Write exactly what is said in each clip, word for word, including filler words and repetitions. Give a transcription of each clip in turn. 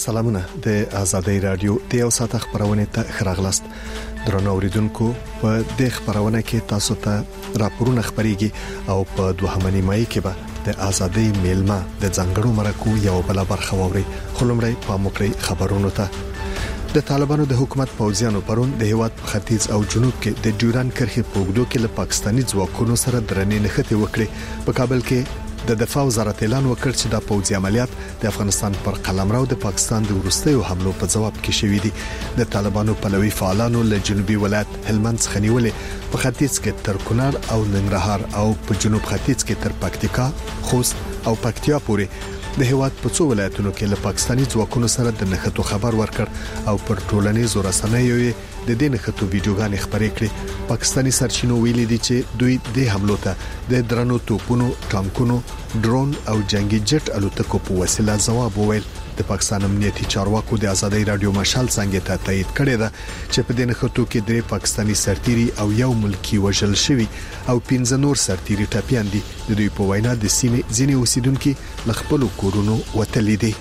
سلامونه د آزادۍ رادیو د یو ساعت خبرونه ته خراغلاست. درنو اوریدونکو په د خبرونه کې تاسو ته راپورونه خبريږي او په دوهمه نیمایي کې به د آزادۍ میلمه د ځنګړو مرکو یو بل برخه ووري. خلمړی په مکري خبرونو ته د طالبانو د حکومت پوځیانو پرون د هیواد په ختیځ او جنوب کې د ډیوران کرښې په وګړو کې له پاکستاني ځواکونو سره درنې نښتې وکړي. په کابل کې د دفاع وزارت اعلان وکړ چې د پوځي عملیات د افغانستان پر قلمرو د پاکستان د وروستیو حملو په جواب کې شوې دي. د طالبانو پلوي فعالانو له جنوبي ولایت هلمند څخه نیولې په ختیځ کې تر کونړ او ننګرهار او په جنوب ختیځ کې تر پکتیکا، خوست او پکتیا پورې د هیواد په څو ولایتونو کې له پاکستاني ځواکونو سره د نښتو خبر ورکړ او پر ټولنیزو رسنیو د دې نښتو ویډیوګانې خبرې کړې. پاکستاني سرچینو ویلي دي چې دوی د حملو ته د درنو توپونو، ټانکونو، ډرون او جنگي جټ الوتکو په وسیله جواب وویل. د پاکستان امنیتي چارواکو د آزادۍ رادیو مشال څنګه ته تایید کړی ده چې په دې نښتو کې درې پاکستاني سرتيري او یو ملکی وژل شوی او پنځه نور سرتيري ټپيان دي. د دوی په وینا د سیمې ځینې اوسیدونکو لخپل کورونو وتلي دي.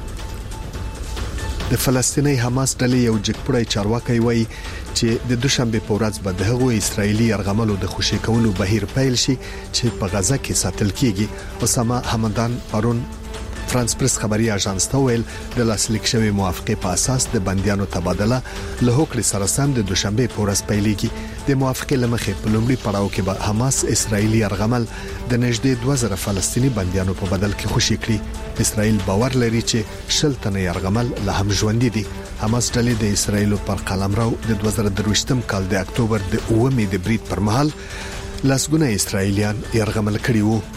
د فلسطیني حماس ډلې یو جګپړی چارواکي وایي چې د دوشنبه په ورځ به د هغوی اسرایلی يرغملو د خوشی کولو بهیر پیل شي چې په غزه کې ساتل کیږي. اسامه حمدان پرون فرانس پریس خبري اژانس ته ویل د لاسلیک شوی موافقه په اساس د بنديانو تبادله له هوکړې سره سم د دوشنبه په ورځ پیلېږي. د موافقه لمخې په لومړي پړاو کې به حماس اسرایلی يرغمل د نږدې دوه زره فلسطینی بنديانو په بدل کې خوشی کړي. اسرائیل باور لري چې شل تنه يرغمل له هم ژوند دي. حماس ډلې د اسرایل پر قلمرو د دوه زره درویشتم کال د اکتوبر د اوومې د برید پر مهال لاسګونه اسرایلیان يرغمل کړي وو.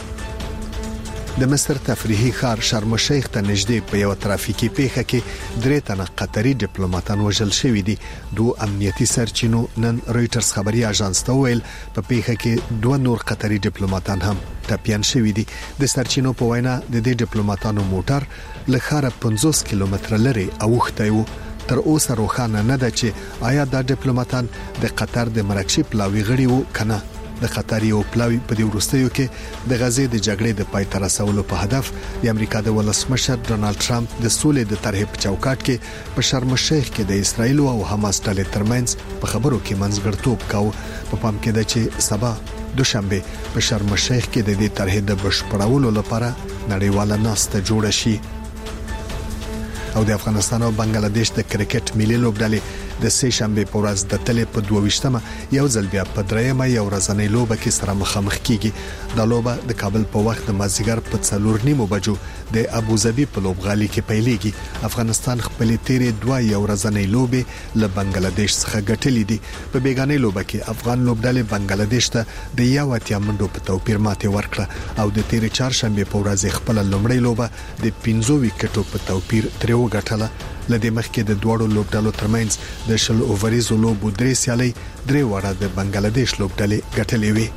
د مصر تفریحي ښار شرم الشیخ ته نږدې په یو ترافیکي پیښه کې درې تنه قطري ډیپلوماټان وژل شوي دي. دوه امنیتي سرچینو نن رويټرز خبري اژانس ته ویل په پیښه کې دوه نور قطري ډیپلوماټان هم ټپيان شوي دي. د سرچینو په وینا د دې ډیپلوماټانو موټر له ښاره پنځوس کیلومتره لري اوخته و. تر اوسه روښانه نه ده چې آیا دا ډیپلوماټان د قطر د مراکشي پلاوی غړي وو کنه. د قطر یو پلاوی په دې وروستیو کې د غزې د جګړې د پای ته رسولو په هدف د امریکا د ولسمشر ډونالد ټرمپ د سولې د طرحې په چوکاټ کې په شرم الشیخ کې د اسرایل او حماس ډلې ترمنځ په خبرو کې منځګړتوب کاوه. په پام کې ده چې سبا دوشنبه په شرم الشیخ کې د دې طرحې د بشپړولو لپاره نړیواله ناسته جوړه شي. او د افغانستان او بنگلاديش د کرکټ ملي لوبډلې د سه شنبه په ورځ د تلې په دوه ویشتمه یو ځل بیا په دریمه یو ورځنۍ لوبه کې سره مخامخ کیږي. د لوبه د کابل په وخت د مازیګر په څلور نیمو بجو د ابوظبي په لوبغالي کې پیلېږي. افغانستان خپل تیرې دوه یو ورځنۍ لوبه له بنگلاديش څخه ګټلې دي. په بیگانې لوبه کې افغان لوبډلې بنگلاديش ته د یو اتیا منډو په توپیر ماته ورکړه او د تیرې چهارشنبه په ورځ خپل لومړی لوبه د پنځو وکټو په توپیر ترې وګټله. لدې مخکې د دوړو لوبډلو ترمنځ د شل اووريزو لوبو درې سیالي درې وړه د بنگلاديش لوبډلې ګټلې وي.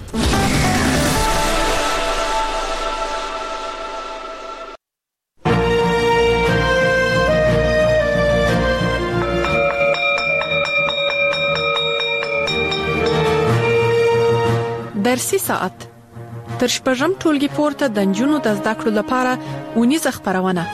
درسي ساعت تر شپږم ټولګي پورته د نجونو د زده کړو لپاره ونیزه خبرونه.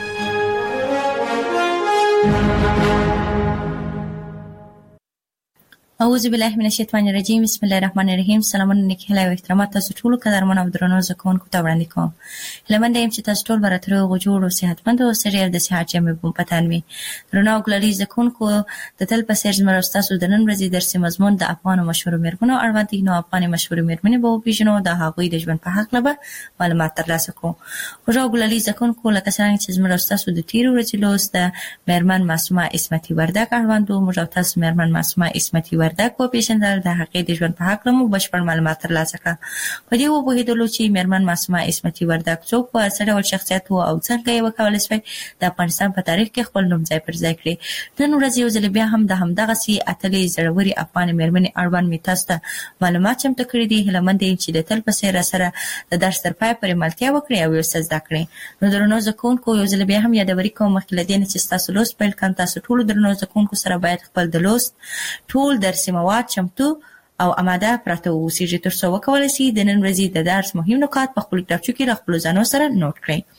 اعوذ بالله من الشیطان الرجیم. بسم الله الرحمن الرحیم. سلامونه نیکه او احترامات تاسو ټول قدرمن او درنو زکونکو ته وړاندې کوم. لمن دیم چې تاسو ټول براتره او جوړ او صحتمند او سریال د صحت جامع بم پتان وي. درنو غلري زکونکو د تل په سر زموږ تاسو د نن ورځې درس مضمون د افغان مشهور میرمنو اړوند دي. نو افغان مشهور میرمنې به پیژنو د هغوی د ژوند په حق لبه معلومات ترلاسه کوو. او غلري زکونکو لکه څنګه چې زموږ تاسو د تیر ورځې لوست د میرمن معصومه اسمتي وردک اړوند او موږ تاسو میرمن معصومه اسمتي وردک و پیژندل د حقیقت د ژوند په حق لمو بشپړ معلومات ترلاسه کړه. په دې وبهیدلو چې میرمن معصومه اسمتي وردک څوک و، څه ډول شخصیت و او څنګه یې وکولای شوی د افغانستان په تاریخ کې خپل نوم ځای پر ځای کړي. نن ورځ یو ځل بیا هم د همدغه سي اتلې زړوري افغان میرمنې اړوند می تاسو ته معلومات چمتو کړي دي. هلمند چې د تل په سر سره د درس تر پای پورې ملتیا وکړي او یو څه زده کړي. نو درنو زکونکو یو ځل بیا هم یادوري کوم مخکې لدین چې تاسو لوست پیل کړئ. تاسو ټول درنو زکونکو سره باید خپل د لوست ټول درسي مواد چمتو او اماده پراته اوسئ تر څو وکولای شئ د نن ورځې د درس مهم نکات په خپل کتابچو کې خپل ځانو سره نوٹ کړئ.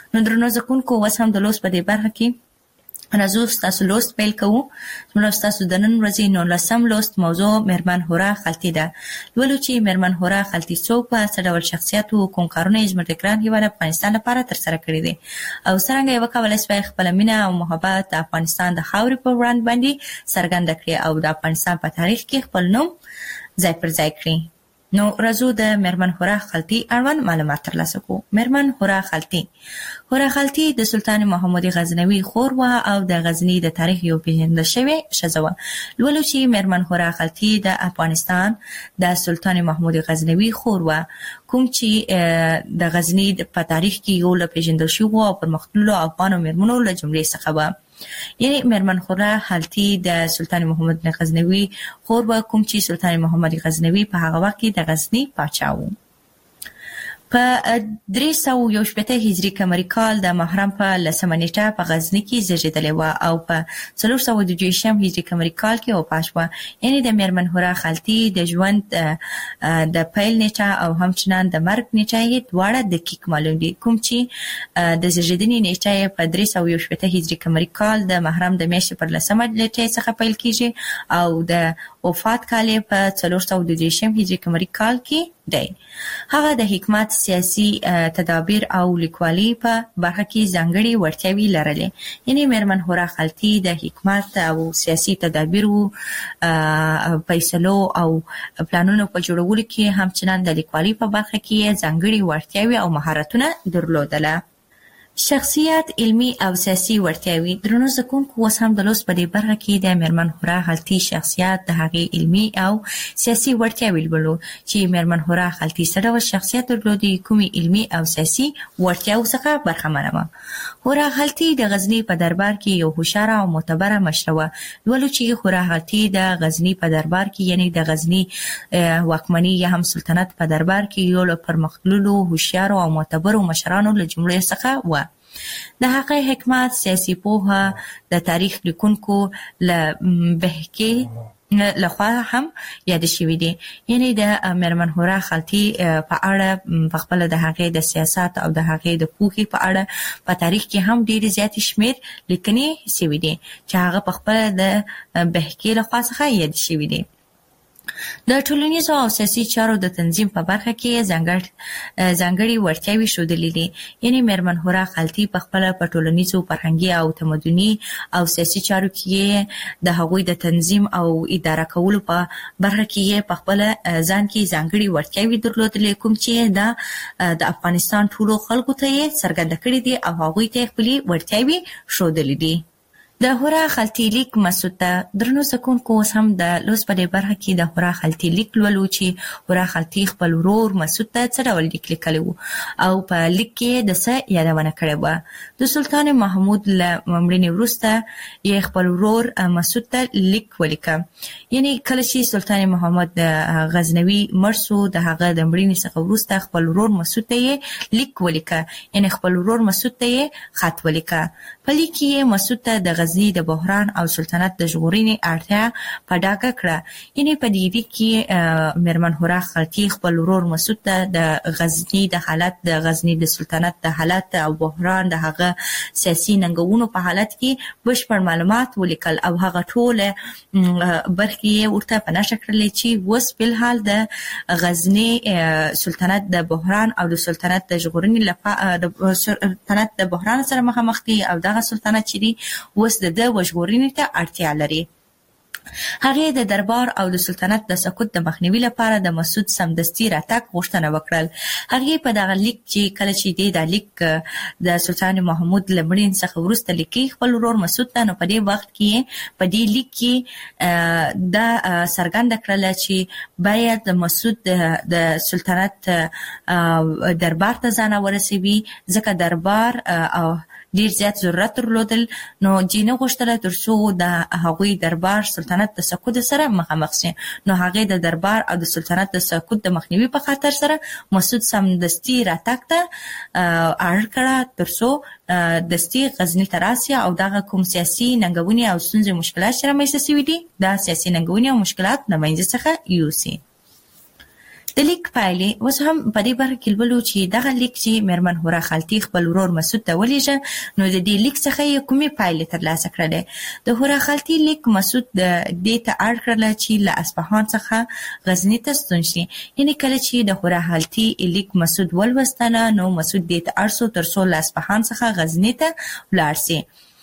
نو درنو زکونکو اوس هم د لوست په دې برخه کې راځو تاسو لوست پیل کوو. نو تاسو د نن ورځې نو لسم لوست موضوع مېرمن هورا خلطي ده. ولو چې مېرمن هورا خلطي څوک په څه ډول شخصیت او کوم کارونه یې زموږ د ګران هیواد افغانستان لپاره ترسره کړي دي او څنګه یې وکولای شي خپل مینه او محبت د افغانستان د خاورې په وړاندې باندې څرګند کړي او د افغانستان په تاریخ کې خپل نوم ځای پر ځای کړي. نو راځو د مېرمن هورا خلطي اړوند معلومات ترلاسه کوو. مېرمن هورا خلطي هورا خلطي د سلطان محمود غزنوي خور و او د غزني د تاریخ یو پیژندل شوی ښځه وه. ولو چې مېرمن هورا خلطي د افغانستان د سلطان محمود غزنوي خور و، کوم چې د غزني په تاریخ کې یو له پیژندل شوو او پرمختللو افغانو مېرمنو له جملې څخه وه. یعنی مېرمن هورا خلطي د سلطان محمود غزنوي خور و، کوم چې سلطان محمد غزنوي په هغه وخت کې د غزني پاچا و. په درې سوه یو شپېته هجري قمري کال د محرم په لسمه نیټه په غزني کې زیږېدلې وه او په څلور سوه دوه دېرشم هجري قمري کال کې وفات شوه. یعنې د مېرمن هورا خلطي د ژوند د پیل نیټه او همچنان د مرګ نیټه یې دواړه دقیق معلوم دي، کوم چې د زیږېدنې نیټه یې په درې سوه یو شپېته هجري قمري کال د محرم د میاشتې پر لسمه نیټه څخه پیل کېږي او د وفات کال یې په څلور سوه دوه دېرشم هجري قمري کال کې دی. هغه د حکمت، سیاسي تدابیر او لیکوالي په برخه کې ځانګړي وړتیاوې لرلې. یعنی مېرمن هورا خلطي د حکمت او سیاسي تدابیرو، فیصلو او پلانونو په جوړولو کې همچنان د لیکوالي په برخه کې ځانګړي وړتیاوې او مهارتونه درلودله. شخصیت، علمي او سیاسي وړتیاوې. درنو زکونکو اوس هم د لوست په دې برخه کې د مېرمن هورا خلطي شخصیت، د هغې علمي او سیاسي وړتیاوې لولو چې مېرمن هورا خلطي څه ډول شخصیت درلودي، کومې علمي او سیاسي وړتیاوو څخه برخمنه وه. هورا خلطي د غزني په دربار کې یو هوښیاره او معتبره مشره وه. ولو چې هورا خلطي د غزني په دربار کې یعنې د غزني واکمني یا هم سلطنت په دربار کې یو له پرمختللو هوښیارو او معتبرو مشرانو له جملې څخه وه. د هغه حکمت، سیاسي پوهه د تاریخ لیکونکو له بهکې لخوا هم یاد شوي دي. یعنی د مېرمن هورا خلطي په اړه په خپله د هغې د سیاست او د هغې د پوهې په اړه په تاریخ کې هم ډېرې زیاتې شمېر لیکنې شوي دي چې هغه په خپله د بهکې لخوا څخه یاد شوي دي. د ټولنیزو او سیاسي چارو د تنظیم په برخه کې ځانګړي وړتیاوې ښودلې دي. یعنې مېرمن هورا خلطي په خپله په ټولنیزو، فرهنګي او تمدني او سیاسي چارو کې د هغوی د تنظیم او اداره کولو په برخه کې په خپله ځان کې ځانګړي وړتیاوې درلودلې، کوم چې د افغانستان ټولو خلکو ته یې څرګنده کړي دي او هغوی ته یې خپلې وړتیاوې ښودلې دي. د هورا خلطي لیک مسعود ته. درنو زکونکو اوس هم د لوست په دې برخه کې د هورا خلطي لیک لولو چې هورا خلطي خپل ورور مسعود ته څه ډول لیک لیکلی و او په لیک کې د څه یادونه کړې وه. د سلطان محمود له مړینې وروسته یې خپل ورور مسعود ته لیک ولیکه. یعنی کله چې سلطان محمد غزنوي مړ شو، د هغه د مړینې څخه وروسته خپل ورور مسعود ته یې لیک ولیکه. یعنی خپل ورور مسعود ته یې خط ولیکه. په لیک کې یې مسعود ته د غزني د بحران او سلطنت د ژغورنې اړتیا په ډاګه کړه. یعنې په دې لیک کې مېرمن هورا خلطي خپل ورور مسعود ته د غزني د حالت، د غزني د سلطنت د حالت او بحران، د هغه سیاسي ننګونو په حالت کې بشپړ معلومات ولیکل او هغه ټوله برخې یې ورته په نښه کړلې چې اوس فلحال د غزني سلطنت د بحران او د سلطنت د ژغورنې لپاره د سلطنت د بحران سره مخامخ دي او دغه سلطنت چې دی اوس د د وژغورنې ته اړتیا لري. هغې د دربار او د سلطنت د سقوط د مخنیوي لپاره د مسعود سمدستي راتګ غوښتنه وکړل. هغې په دغه لیک چې کله چې دی دا لیک د سلطان محمود له مړینې څخه وروسته لیکي خپل ورور مسعود ته، نو په دې وخت کې په دې لیک کې دا څرګنده کړله چې باید د مسعود د سلطنت دربار ته ځان ورسوي، ځکه دربار او ډیر زیات ضرورت درلودل. نو جینه غوښتله تر څو د هغوی دربار سلطنت د سقوط سره مخامخ شي. نو هغې د دربار او د سلطنت د سقوط د مخنیوي په خاطر سره مسعود سمدستي راتګ ته اړ کړه تر څو دستي غزني ته راسي او دغه کوم سیاسي ننګونې او ستونزې مشکلات چې رامنځته شوي دي دا سیاسي ننګونې او مشکلات له منځه څخه یوسي. د لیک پایلې اوس هم په دې برخه کې ولولو چې دغه لیک چې میرمن هورا خالتي خپل ورور مسعود ته ولېږه نو د دې لیک څخه یې کومې پایلې ترلاسه کړلې. د هورا خالتي لیک مسعود د دې ته اړ کړل چې له اصفهان څخه غزني ته ستون شي. یعنې کله چې د هورا خالتي لیک مسعود ولوستله نو مسعود دې ته اړ شو تر څو له اصفهان څخه غزني ته ولاړ شي.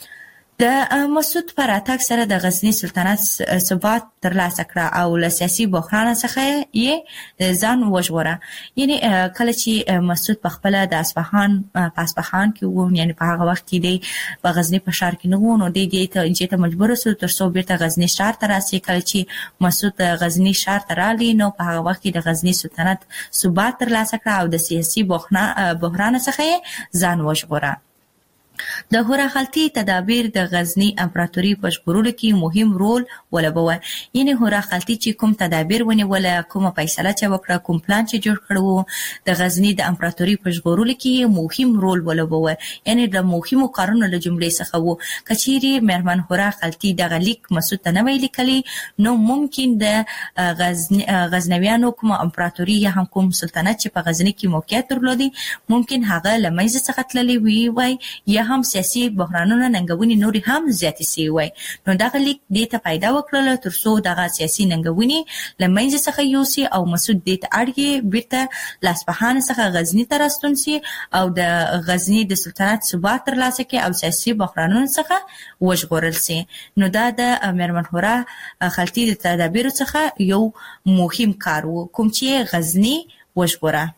د مسعود پر راتګ سره د غزنی سلطنت ثبات ترلاسه کړ او له سیاسي بحران څخه یې ځان وژغوره. یعنی کله چې مسعود په خپل د اصفهان په اصفهان کې وو، یعنی په هغه وخت کې دی په غزنی په شهر کې نه وو، نو دی دې ته چې ته مجبور شو تر څو بیرته غزنی شهر ته راسي. کله چې مسعود غزنی شهر ته رالی نو په هغه وخت کې د غزنی سلطنت ثبات ترلاسه کړ او د سیاسي بحران څخه یې ځان وژغوره. د هورا خالتي تدابیر د غزنی امپراتوري په ژغورلو کې مهم رول ولوباوه. یعنی هورا خالتي چې کوم تدابیر ونیول، کومه فیصله چې وکړه، کوم پلان چې جوړ کړو د غزنی د امپراتوري په ژغورلو کې مهم رول ولوباوه. یعنی د مهمو کارونو له جملې څخه وو کچيري میرمن هورا خالتي د لیک مسعود ته نه ویل کلی نو ممکن د غزنی غزنویانو کوم امپراتوري یا هم کوم سلطنت چې په غزنی کې موقعیت درلودي ممکن هغه لمنځه څخه تللی وي وای یا هم سیاسي بحرانونه ننګونې نوري هم زیاتې سي وای. نو دغه لیک دې ته پیدا وکړل تر څو دغه سیاسي ننګونې لمنځه څخه یوسي او مسعود دې ته اړګي بیرته لاصفهان څخه غزنی ته راستون سي او د غزنی د سلطنت ثبات ترلاسه کړي او سیاسي بحرانونو څخه وژغورل سي. نو دا د میرمن هورا خالتي د تدابیر څخه یو مهم کار وو کوم چې غزنی وژغوره.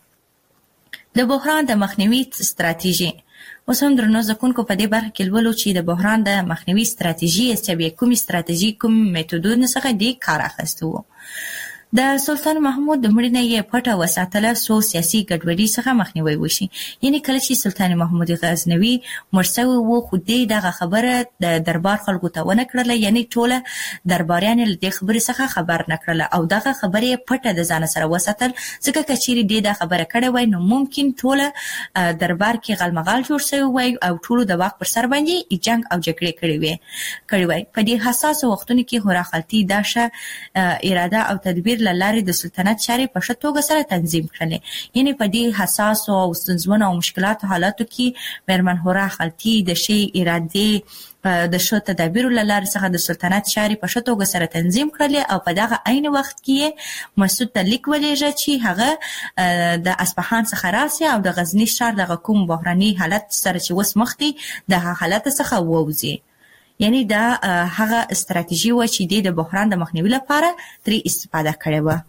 د بحران د مخنیوي ستراتیژي اوس هم درنو زکونکو په دې برخه کې ولولو چې د بحران د مخنیوي ستراتیژي چې کومې ستراتیژي کوم میتودونه څخه دی کار اخیستو. د سلطان محمود د مړینې یې پټه وساتله سو سیاسي ګډوډي څخه مخنیوي وشي. یعنی کله چې سلطان محمود غزنوي مرسوي وو خو دې دغه خبره د دربار خلکو ته ونه کړله، یعنی ټوله درباریان له دې خبرې څخه خبر نه کړله او دغه خبره پټه د ځان سره وساتل ځکه کچيري دې دا خبره کړې وای نو ممکن ټوله دربار کې غلمغال جوړ شوی وای او ټولو د واک پر سر باندې جنگ او جګړې کړې وای کړې وای. په دې حساس وختونو کې هورا خالتي داشه اراده او تدبیر لارې د سلطنت چارې په ښه توګه سره تنظیم کړلې. یعنی په دې حساس او ستونزمنو او مشکلاتو حالاتو کې میرمن هورا خالتي د شی اراده د شو تدابیر لارې څخه د سلطنت چارې په ښه توګه سره تنظیم کړلې او په دغه عین وخت کې مسعود ته لیک ولېږه چې هغه د اصفهان څخه راسي او د غزنی شهر د کوم بحراني حالت سره چې وس مخ دي د حالت څخه ووځي. یعنی دا هغه استراتیژي و چې د بحران د مخنیوي لپاره ترې استفاده کړې و.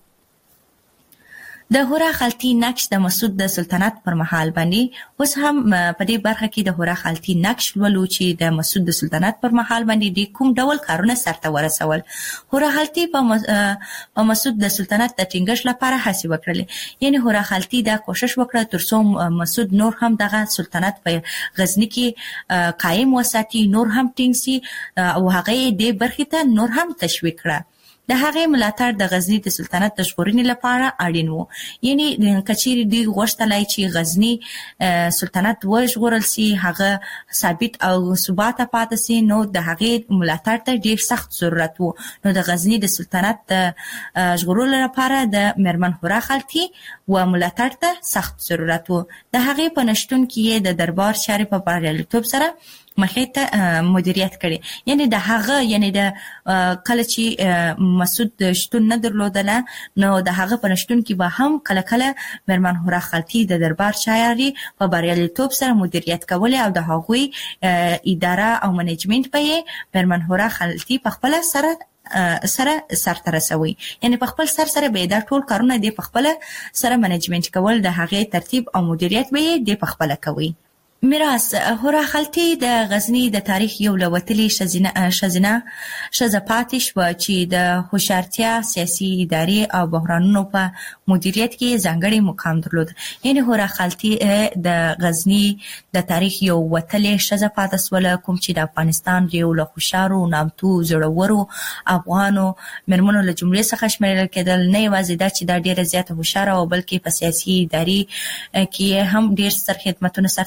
د هورا خالتي نقش د مسعود د سلطنت پر مهال باندې اوس هم په دې برخه کې د هورا خالتي نقش ولو چې د مسعود د سلطنت پر مهال باندې د کوم ډول کارونه سرته ورسول. هورا خالتي په مسعود د سلطنت د ټینګښت لپاره هڅې وکړلې. یعنی هورا خالتي دا کوشش وکړه تر څو مسعود نور هم دغه سلطنت په غزنی کې قائم وساتي، نور هم ټینګ سي او هغه دې برخه ته نور هم تشویق کړه. د هغه ملاتړ د غزنی د سلطنت د ژغورنې لپاره اړین وو. یعنی کچيري دی غوښتلای چې غزنی سلطنت وژغورل سي، هغه ثابت او ثبات پاتې سي، نو د هغه ملاتړ ته ډیر سخت ضرورت وو. نو د غزنی د سلطنت د ژغورلو لپاره د میرمن هورا خالتي و ملاتړ ته سخت ضرورت وو. د هغه په نشټون کې د دربار چارې په بریالیتوب سره مخې ته مدیریت کړي. یعنی د هغه یعنی د کله چې مسعود شتون نه درلودله نو د هغه په نشټون کې به هم کله کله میرمن هورا خالتي د دربار چارې په بریالیتوب سره مدیریت کولې او د هغوی اداره او منیجمنت په میرمن هورا خالتي په خپل سره سره سرته رسوي. یعنی په خپل سر سره به دا ټول کارونه دی په خپل سره منیجمنت کول، د هغه ترتیب او مدیریت به دی په خپل کوي. میراث هورا خالتي د غزنی د تاریخ یو لوتلی شزینه شزینه شزه پاتې شو چې د هوښیارتیا، سیاسي ادارې او بحرانونو په مدیریت کې ځانګړی مقام درلود. یعنی هورا خالتي د غزنی د تاریخ یو وتلی شزه پاتې سول کوم چې د افغانستان یو له هوښیارو، نامتو، زړورو افغانو مرمنو له جملې څخه شمیرل کېدل. نه یوازې دا چې دا ډیره زیاته هوښیاره او بلکې په سیاسي ادارې کې هم ډیر ستر خدمتونه سرته رسوي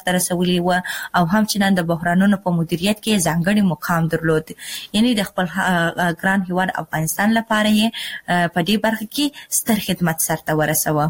نیولې و او همچنان د بحرانونو په مدیریت کې ځانګړي مقام درلود. یعنی د خپل ګران هیواد افغانستان لپاره یې په دې برخه کې ستر خدمت سرته ورسوه.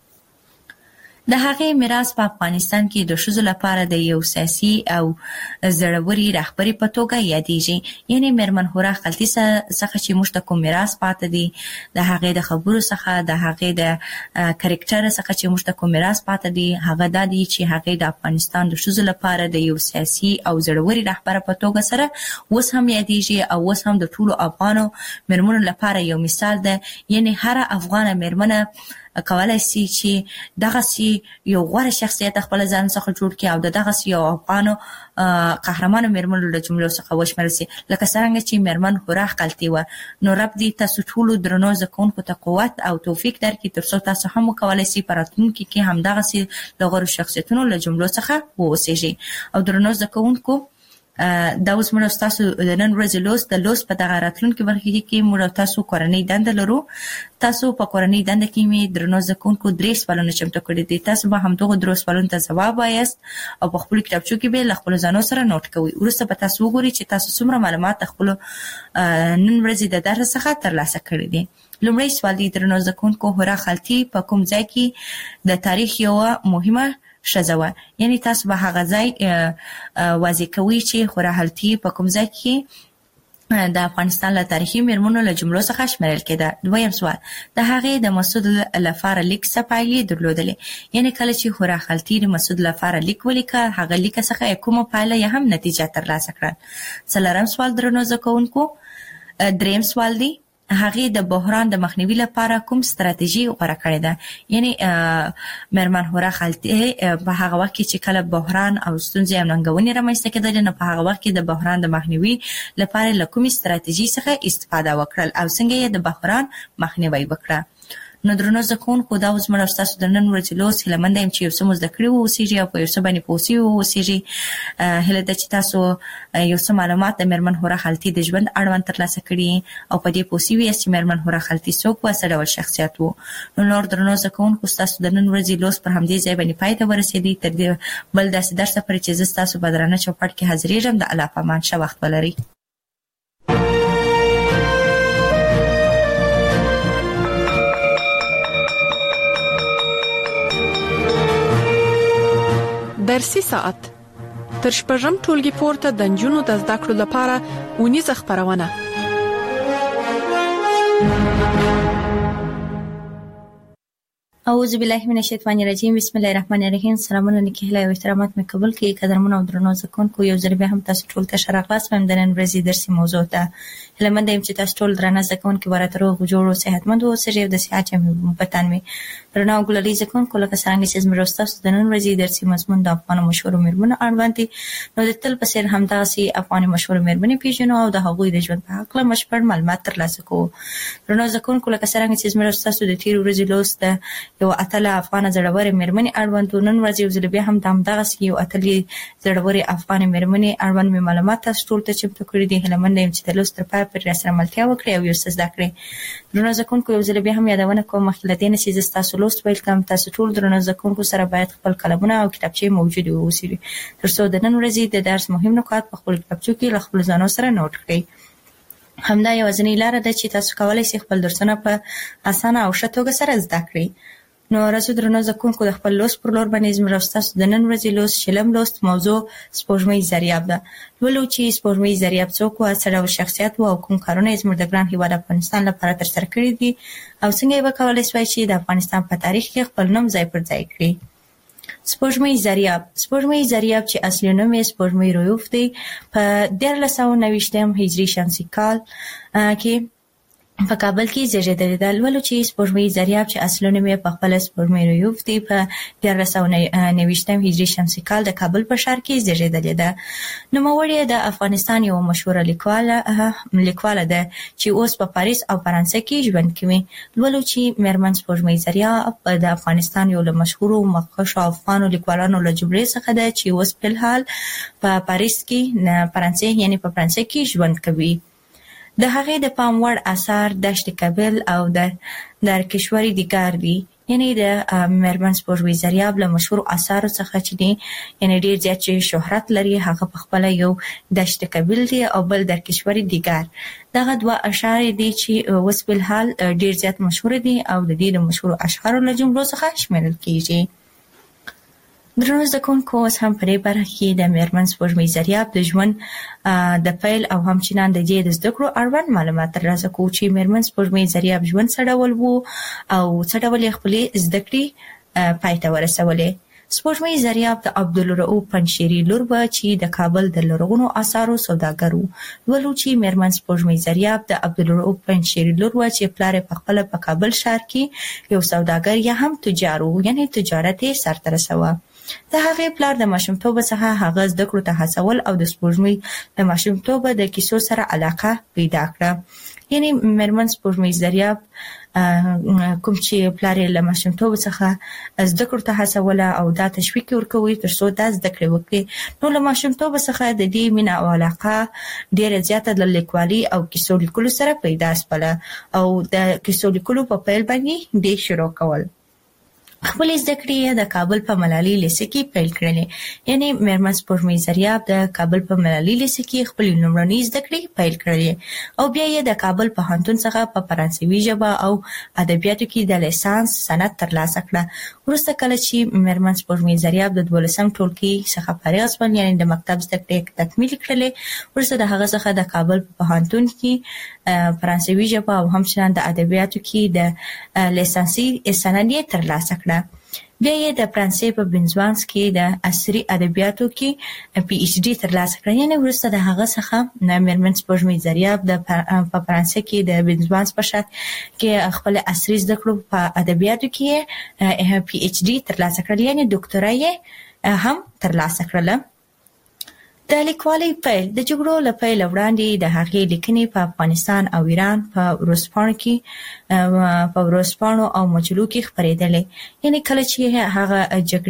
د هغې میراث په افغانستان کې د ښځو لپاره د یو سیاسي او زړوري رهبري په توګه یادېږي. یعنی میرمن هورا خلطي څخه چې موږ ته کوم میراث پاتې دی، د هغې د خبرو څخه، د هغې د کرکټر څخه چې موږ ته کوم میراث پاتې دی، هغه دا دی چې هغې د افغانستان د ښځو لپاره د یو سیاسي او زړوري رهبر په توګه سره اوس هم یادېږي او اوس هم د ټولو افغانو میرمنو لپاره یو مثال ده. یعنی هر افغانه میرمنه کولای شي چې دغه سي یو غوړ شخصیت خپل ځان څخه جوړ کړي او دغه سي یو افغانو قهرمان میرمنو له جملو څخه وشمېرل شي، لکه څنګه چې میرمن هورا خلطي و. نو رب دې تاسو ټول درنو زکونکو ته قوت او توفیق درکړي ترڅو تاسو هم وکولای شئ په راتلونکي کې هم دغه سي د غوړ شخصیتونو له جملو څخه واوسېږي. او درنو زکونکو دا اوس موږ تاسو د نن ورځې لوست د لوست په دغه راتلونکي برخه کې موږ تاسو کورنۍ دنده لرو. تاسو په کورنۍ دنده کې می درنو زکونکو درې سوالونه چمتو کړي دي. تاسو به هم دغه درې سوالونو ته ځواب وایاست او په خپل کتابچو کې به خپل ځانو سره نوٹ کوئ. وروسته به تاسو وګورئ چې تاسو څومره معلومات خپل نن ورځې د درس څخه ترلاسه کړي دي. لومړی سوال دی درنو زکونکو، هورا خلطي په کوم ځای کې د تاریخ یو مهمه شزوه؟ یعنی تاسو به هغه ځای واضح کوي چې هورا خلطي په کوم ځای کې د افغانستان له تاریخي میرمنو له جملو څخه شمیرل کېده. دویم سوال، د هغې د مسعود لپاره لیک څه پایلې درلودلې؟ یعنی کله چې هورا خلطي د مسعود لپاره لیک ولیکه، هغه لیک څخه کومه پایله یا هم نتیجه ترلاسه کړه؟ څلورم سوال درنو زکونکو، دریم سوال دی هغې د بحران د مخنیوي لپاره کوم ستراتیژي غوره کړې ده؟ یعنی میرمن هورا خلطي په هغه وخت کې چې کله بحران او ستونزې او ننګونې رامنځته کېدلې، نو په هغه وخت کې د بحران د مخنیوي لپاره له کومې ستراتیژي څخه استفاده وکړل او څنګه یې د بحران مخنیوی وکړه؟ نو درنو زکونکو دا اوس موږ تاسو د نن ورځې لوست هیله مند یم چې یو څه مو زده کړي واوسېږي او په یو څه باندې پوه شوي واوسېږي. هیله ده چې تاسو یو څه معلومات د میرمن هورا خلطي د ژوند اړوند ترلاسه کړي او په دې پوه شوي یاست چې میرمن هورا خلطي څوک و، څه ډول شخصیت و. نو نور درنو زکونکو ستاسو د نن ورځې لوست پر همدې ځای باندې پای ته ورسېدی. تر دې بل داسې درسه پورې چې زه ستاسو په درانه چوپړ کې حاضرېږم. د الله په امان، ښه وخت ولرئ. درسي ساعت تر شپږم ټولګي پورته د نجونو د زده کړو لپاره ونیزه خبرونه. اعوذ بالله من الشیطان الرجیم، بسم الله الرحمن الرحیم. سلامونه نیکه او احترامات مې قبول کړئ. قدرمن او درنو زکونکو، یو ځل بیا هم تاسو ټول ته ښه راغلاست. مې د نن ورځې درسي موضوع ته هیله مند یم چې تاسو ټول درنه زکونکو ورته روغ جوړ او صحتمند اوسئ او د صحت جامې په تن وي. درنو ګلالي زکونکو، لکه څنګه چې زموږ تاسو د نن ورځې درسي مضمون د افغان مشهور میرمنو اړوند دي، نو د تل په څیر همداسې افغان مشهور میرمنې پیژنو او د هغوی د ژوند په اړه مشبر معلومات ترلاسه کوو. درنو زکونکو، لکه څنګه چې زموږ تاسو د تیر ورځې لوست یو اتله افغان زړورې میرمنې اړوند، نن ورځ یو ځل بیا هم د همدغسې یو اتلې زړورې افغان میرمنې اړوند مې معلومات تاسو ټول ته چمتو کړي دي. هیله مند یم چې د لوست تر پایه پورې راسره ملتیا وکړئ او یو څه زده کړئ. درنو زکونکو، یو ځل بیا هم یادونه کوم مخکې له دې نه چې زه ستاسو لوست پیل کړم، تاسو ټول درنو زکونکو سره باید خپل قلمونه او کتابچې موجودې واوسي تر څو د نن ورځې د درس مهم نکات په خپل کتابچو کې له خپلو ځانو سره نوٹ کړئ. همدا یوازینۍ لاره ده چې تاسو کولی شئ خپل درسونه په اسانه او ښه توګه سره زده کړئ. نو راځو درنو زکونکو، د خپل لوست پر لور باندې زموږ ستاسو د نن ورځې لوست شلم لوست موضوع سپوږمۍ ذریاب ده. لولو چې سپوږمۍ ذریاب څوک و، څه ډول شخصیت و او کوم کارونه یې زموږ د ګران هیواد افغانستان لپاره ترسره کړي دي او څنګه یې وکولای شوای چې د افغانستان په تاریخ کې خپل نوم ځای پر ځای کړي. سپوږمۍ ذریاب سپوږمۍ ذریاب چې اصلي نوم یې سپوږمۍ رویوف دی، په دیارلس سوه نوېشتم هجري شمسي کال کې په کابل کې زیږېدلې ده. لولو چې سپوږمۍ ذریاب چې اصلي نوم یې په خپله سپوږمۍ رویوف دی، په دیارلس سوه نوېشتم هجري شمسي کال د کابل په ښار کې زیږېدلې ده. نوموړې د افغانستان یوه مشهوره لیکواله لیکواله ده چې اوس په پاریس او فرانسه کې ژوند کوي. لولو چې میرمن سپوږمۍ ذریاب د افغانستان یو له مشهورو مخکښو افغانو لیکوالانو له جملې څخه ده چې اوس فلحال په پاریس کې فرانسې یعنی په فرانسه کې ژوند کوي. د هغې د پام وړ اثار دشت کابل او د درکشوري دیګار دي. یعنی د میرمن سپوږمۍ زریاب له مشهور آثارو څخه چې دي یعنی ډیر زیات شهرت لري هغه په خپل یو دشت کبل دی او بل در کشوري دیګر دغه دوه اشعار دي چې اوس په حال ډیر زیات مشهور دي او د دې مشهور اشعار له جملو څخه شمیرل کیږي. درنو زکونکو اوس هم پرې برخه کې د میرمن سپوږمۍ زریاب د ژوند د پیل او همچنان د دې د زده کړو اړوند معلومات ترلاسه کوو چې میرمن سپوږمۍ زریاب ژوند څه ډول وو او څه ډول یې خپلې زده کړې پای ته ورسولې. سپوږمۍ زریاب د عبدالرؤف پنجشیري لور وه چې د کابل د لرغونو آثارو سوداګر و. ولو چې میرمن سپوږمۍ زریاب د عبدالرؤف پنجشیري لور وه چې پلار یې پخپله په کابل ښار کې یو سوداګر یا هم تجار و یعنی تجارت یې سرته رسوه. د هغې پلار د ماشومتوبه څخه هغه زده کړو ته هڅول او د سپوږمۍ د ماشومتوبه د کیسو سره علاقه پیدا کړه. یعنی میرمن سپوږمۍ زریاب کوم چې پلار یې له ماشومتوبه څخه زده کړو ته هڅوله او دا تشویق ورکوي تر څو دا زده کړې وکړي نو له ماشومتوبه څخه د دې مینه او علاقه ډېره زیاته د لیکوالي او کیسو لیکلو سره پیدا شوله او د کیسو لیکلو په پیل باندې دې شروع کول. خپل زده کړې د کابل په ملالي لیسې کې پیل کړلې. یعنی میرمن سپوږمۍ زریاب د کابل په ملالي لیسې کې خپل لومړنۍ زده کړې پیل کړلې او بیا یې د کابل پوهنتون څخه په فرانسوي ژبه او ادبیاتو کې د لیسانس سند ترلاسه کړه. وروسته کله چې میرمن سپوږمۍ زریاب د دولسم ټولګي څخه فارغ شوه یعنی د مکتب زده کړې تکمیل کړلې وروسته د هغه څخه د کابل په پوهنتون کې فرانسوي ژبه او همچنان د ادبیاتو کې د لیسانسي سند یې ترلاسه کړه. بیا یې د فرانسې په بنزوانس کې د عصري ادبیاتو کې پی ایچ ډي ترلاسه کړه. یعنی وروسته د هغه څخه میرمن سپوږمۍ زریاب د په فرانسې کې د بنزوانس په شات کې خپل عصري زده کړو په ادبیاتو کې پی ایچ ډي ترلاسه کړل یعنی ډاکټرا یې هم ترلاسه کړله. د لیکوالۍ پیل د جګړو له پیل وړاندې د هغې لیکنې په افغانستان او ایران په ورځپاڼو کې په ورځپاڼو او مجلو کې خپرېدلې. یعنی کله چې هغه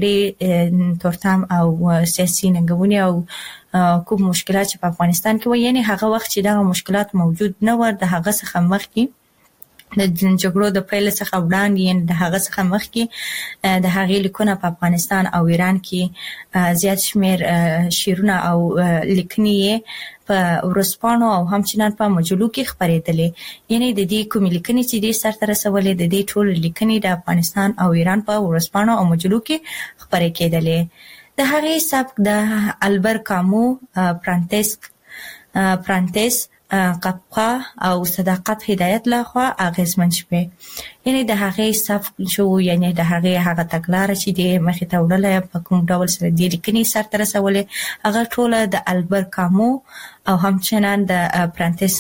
جګړې تورتم او سیاسي ننګونې او کوم مشکلات چې په افغانستان کې و یعنی هغه وخت چې دغه مشکلات موجود نه و د هغه څخه مخکې د جګړو د پیل څخه وړاندې یعنی د هغه څخه مخکې د هغې لیکونه په افغانستان او ایران کې زیات شمېر شعرونه او لیکنې په ورځپاڼو او همچنان په مجلو کې خپرېدلې. یعنی د دې کومې لیکنې چې دې سرته رسولې د دې ټولې لیکنې د افغانستان او ایران په ورځپاڼو او مجلو کې خپرې کېدلې. د هغې سبک د البر کامو پرانتیس پرانتیس قفقه او صداقت هدایت لخوا اغیزمن شوه. یعنی د هغې سبک شو یعنی د هغې هغه تګلاره چې د مخې ته وړله په کوم ډول سره دې لیکنې سرته رسولې هغه ټوله د البر کامو او همچنان د پرانتیس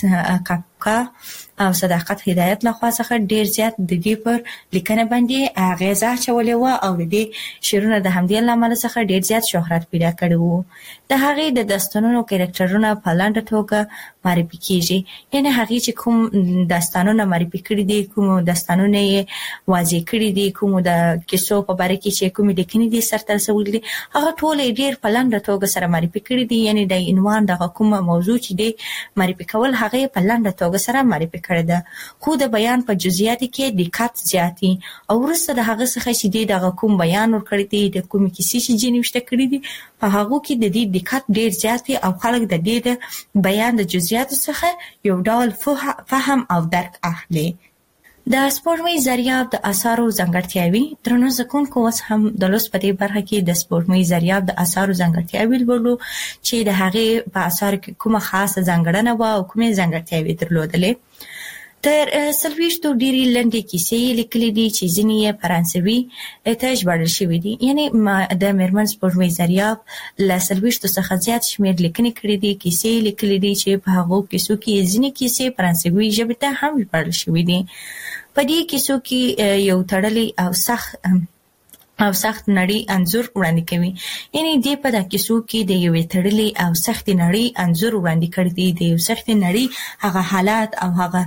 قفقه او صداقت هدایت لخوا څخه ډیر زیات د دې پر لیکنه باندې اغیزه اچولې وه او د دې شعرونه د همدې له امله څخه ډیر زیات شهرت پیدا کړی و. د هغې د داستانونو کرکټرونه په لنډه توګه معرفي کیږي. یعنی هغې چې کوم داستانونه معرفي کړي دي کوم داستانونه یې واضح کړي دي کوم د کیسو په باره کې چې کومې لیکنې دي سرته رسولي دي هغه ټول یې ډیر په لنډه توګه سره معرفي کړي دي. یعنی د عنوان دغه کومه موضوع چې دی معرفي کول هغه یې په لنډه توګه سره معرفي کړې ده خو د بیان په جزئیاتو کې دقت زیاتی او وروسته د هغه څخه چې دی دغه کوم بیان ورکړی دی د کومې کیسې چې ځینې وشته کړي دي په هغو کې د دې دقت ډیر زیات او خلک د دې د بیان د جزئیاتو څخه یو ډول فهم او درک اخلي. د سپوږمۍ زریاب د آثارو ځانګړتیاوې درنو زکونکو اوس هم د لوست په دې برخه کې د سپوږمۍ زریاب د آثارو ځانګړتیاوې لولو چې د هغې په آثارو کې کومه خاصه ځانګړنه وه او کومې ځانګړتیاوې درلودلې. تر څلوېښتو ډېرې لنډې کیسې یې لیکلې دي چې ځینې یې فرانسوي ته ژباړل شوي دي. یعنې د میرمن سپوږمۍ زریاب له څلوېښتو څخه زیات شمېر لیکنې کړي دي کیسې یې لیکلې دي چې په هغو کیسو کې ځینې کیسې فرانسوي ژبې ته هم ژباړل شوي دي. په دې کیسو کې یو تړلی او سخت او سخت نړۍ انځور وړاندې کوي. یعنی دې په دا کیسو کې د یوې تړلې او سختې نړۍ انځور وړاندې کړی دی. د یو سختې نړۍ هغه حالات او هغه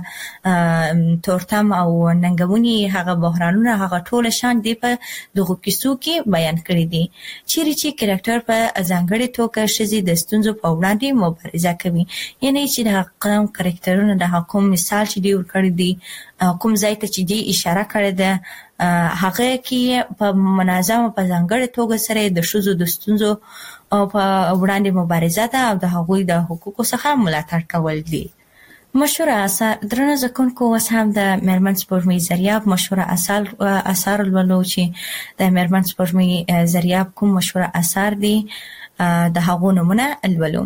تورتم او ننګونې هغه بحرانونه هغه ټول شان دی په دغو کیسو کې بیان کړی دي. چیرې چې کرکټر په ځانګړې توګه ښځې د ستونزو په وړاندې مبارزه کوي. یعنی چې د هغه کرکټرونه د کوم مثال چې دی ورکړی دی کوم ځای ته چې دی اشاره کړې ده هغه کې په منظمه په ځانګړي توګه سره د شوزو د ستونزو په وړاندې مبارزه ده او د هغوی د حقوقو څخه ملاتړ کول دي. مشهور اثر درنه ځکونکو اوس هم د میرمن سپوږمۍ زریاب مشهور اثر اثر ولولو چې د میرمن سپوږمۍ زریاب کوم مشهور اثر دي د هغو نمونه ولولو.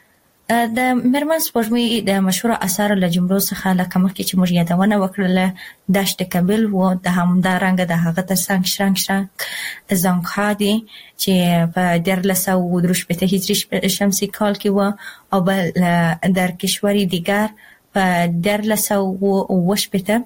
د میرمن سپوږمۍ د مشهور اثر له جملو څخه لکه مخکې چې موږ یادونه وکړله دشت کابل و د همدارنګه د هغه ترڅنګ شرنګ شرنګ زنګها دي چې په دیارلس سوه درې شپېته هجري شمسي کال کې و او بل در کشوری دیگر په دیارلس سوه اوه شپېته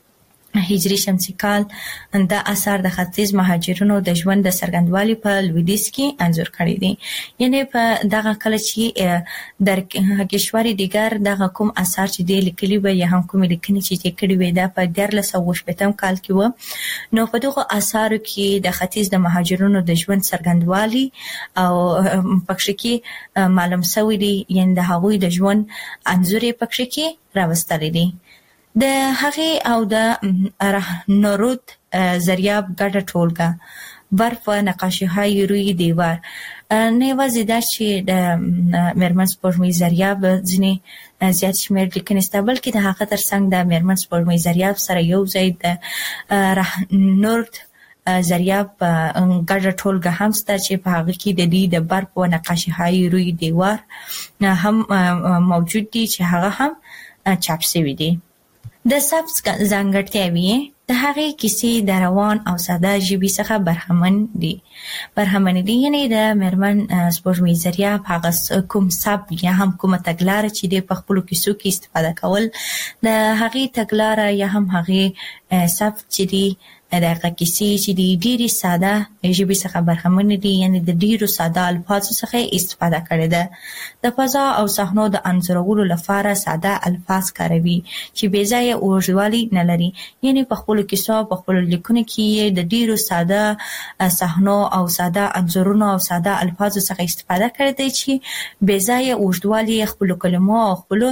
هجري شمسي کال دا اثر د ختیځ مهاجرینو د ژوند د څرګندوالي په لویدیځ کې انځور کړی دی. یعنی په دغه کله چې در کشوري دیگر دغه کوم اثر چې دی لیکلي وي یا هم کوم لیکنې چې کړي وي دا په دیارلس سوه شپېتم کال کې و. نو په دغه اثارو کې د ختیځ د مهاجرینو د ژوند څرګندوالي او پکښې کې معلوم شوی دی یعنی د هغوی د ژوند انځور پکښې کې راوستل دي. د هغې او د رهنورود زریاب ګډه ټولګه برف و نقاشی‌های روی دیوار نه یوازې دا چې د میرمن سپوږمۍ زریاب ځینې زیات شمېر لیکنې شته بلکې د هغه ترڅنګ د میرمن سپوږمۍ زریاب سره یو ځای د رهنورود زریاب ګډه ټولګه هم شته چې په هغه کې د دې د برف و نقاشی‌های روی دیوار هم موجود دي چې هغه هم چاپ شوي دي. د سبز ځانګړتیاوې د هغې کیسې د روان او ساده ژبې څخه برخمن دي برخمن دي یعنی د میرمن سپوږمۍ زریاب هغه کوم سب یا هم کومه تګلاره چې د په خپلو کیسو کې استفاده کول د هغې تګلاره یا هم هغې سب چې دي د هغه کیسې چې دي ډېرې ساده ژبې څخه برخمن دي یعنی د ډېرو ساده الفاظو څخه استفاده کړې ده. د فضا او صحنو د انځورولو لپاره ساده الفاظ کاروي چې بې ځایه اوږدوالی نه لري یعنی په خپلو کیسو په خپلو لیکنو کې د ډېرو ساده صحنو او ساده انځورونو او ساده الفاظو څخه استفاده کړې ده چې بې ځایه اوږدوالی خپلو کلمو او خپلو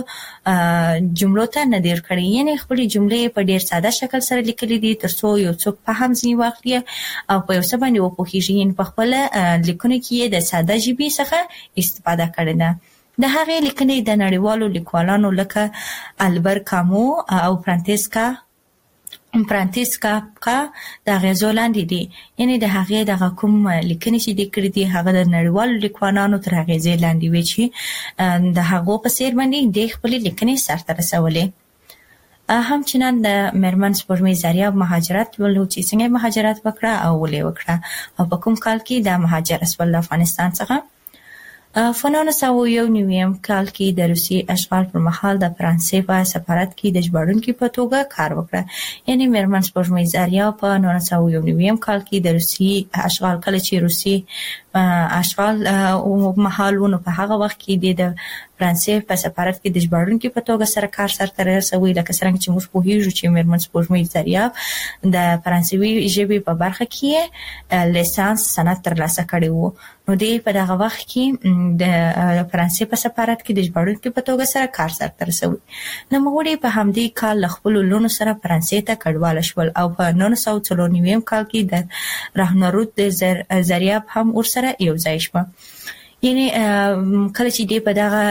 جملو ته نه ډېر کړي یعنی خپلې جملې په ډېر ساده شکل سره لیکلي دي تر څو یو څوک په هم ځینې واخلي او په یو څه باندې وپوهېږي یعنې په خپله لیکنو کې یې د ساده ژبې څخه استفاده کړې ده. د هغې لیکنې د نړیوالو لیکوالانو لکه البر کامو او فرانتسکا فرانتسکا کا د اغیزو لاندې دي یعنی د هغې دغه کوم لیکنې چې دي کړي دي هغه د نړیوالو لیکوالانو تر اغیزې لاندې وي چې د هغو په څېر باندې د خپلې لیکنې سرته رسولې. همچنان د میرمن سپوږمۍ زریاب مهاجرت ولو چې څنګه مهاجرت وکړه او ولې وکړه او په کوم کال کې د مهاجر شول د افغانستان څخه. په نولس سوه یو نوي کال کې د روسیې اشغال پر مهال د فرانسې په سفارت کې د ژباړونکي په توګه کار وکړه یعنی میرمن سپوږمۍ زریاب په نولس سوه یو نوي کال کې د روسیې اشغال کله چې روسیې اشغال مهال ونه په هغه وخت کې د فرانسې په سفارت کې د ژباړونکي په توګه سره کار سرته رسوي لکه څرنګه چې موږ پوهیږو چې میرمن سپوږمۍ زریاب د فرانسوي ژبې په برخه کې لیسانس سند ترلاسه کړی و. نو دی په دغه وخت کې د فرانسې په سفارت کې د ژباړونکي په توګه سره کار سرته رسوي. نوموړي په همدې کال له خپلو لوڼو سره فرانسې ته کډواله شول او په نولس سوه څلور نوي کال کې د رهنورود زریاب هم ورسره یو ځای شوه. یعنی کله چې دی په دغه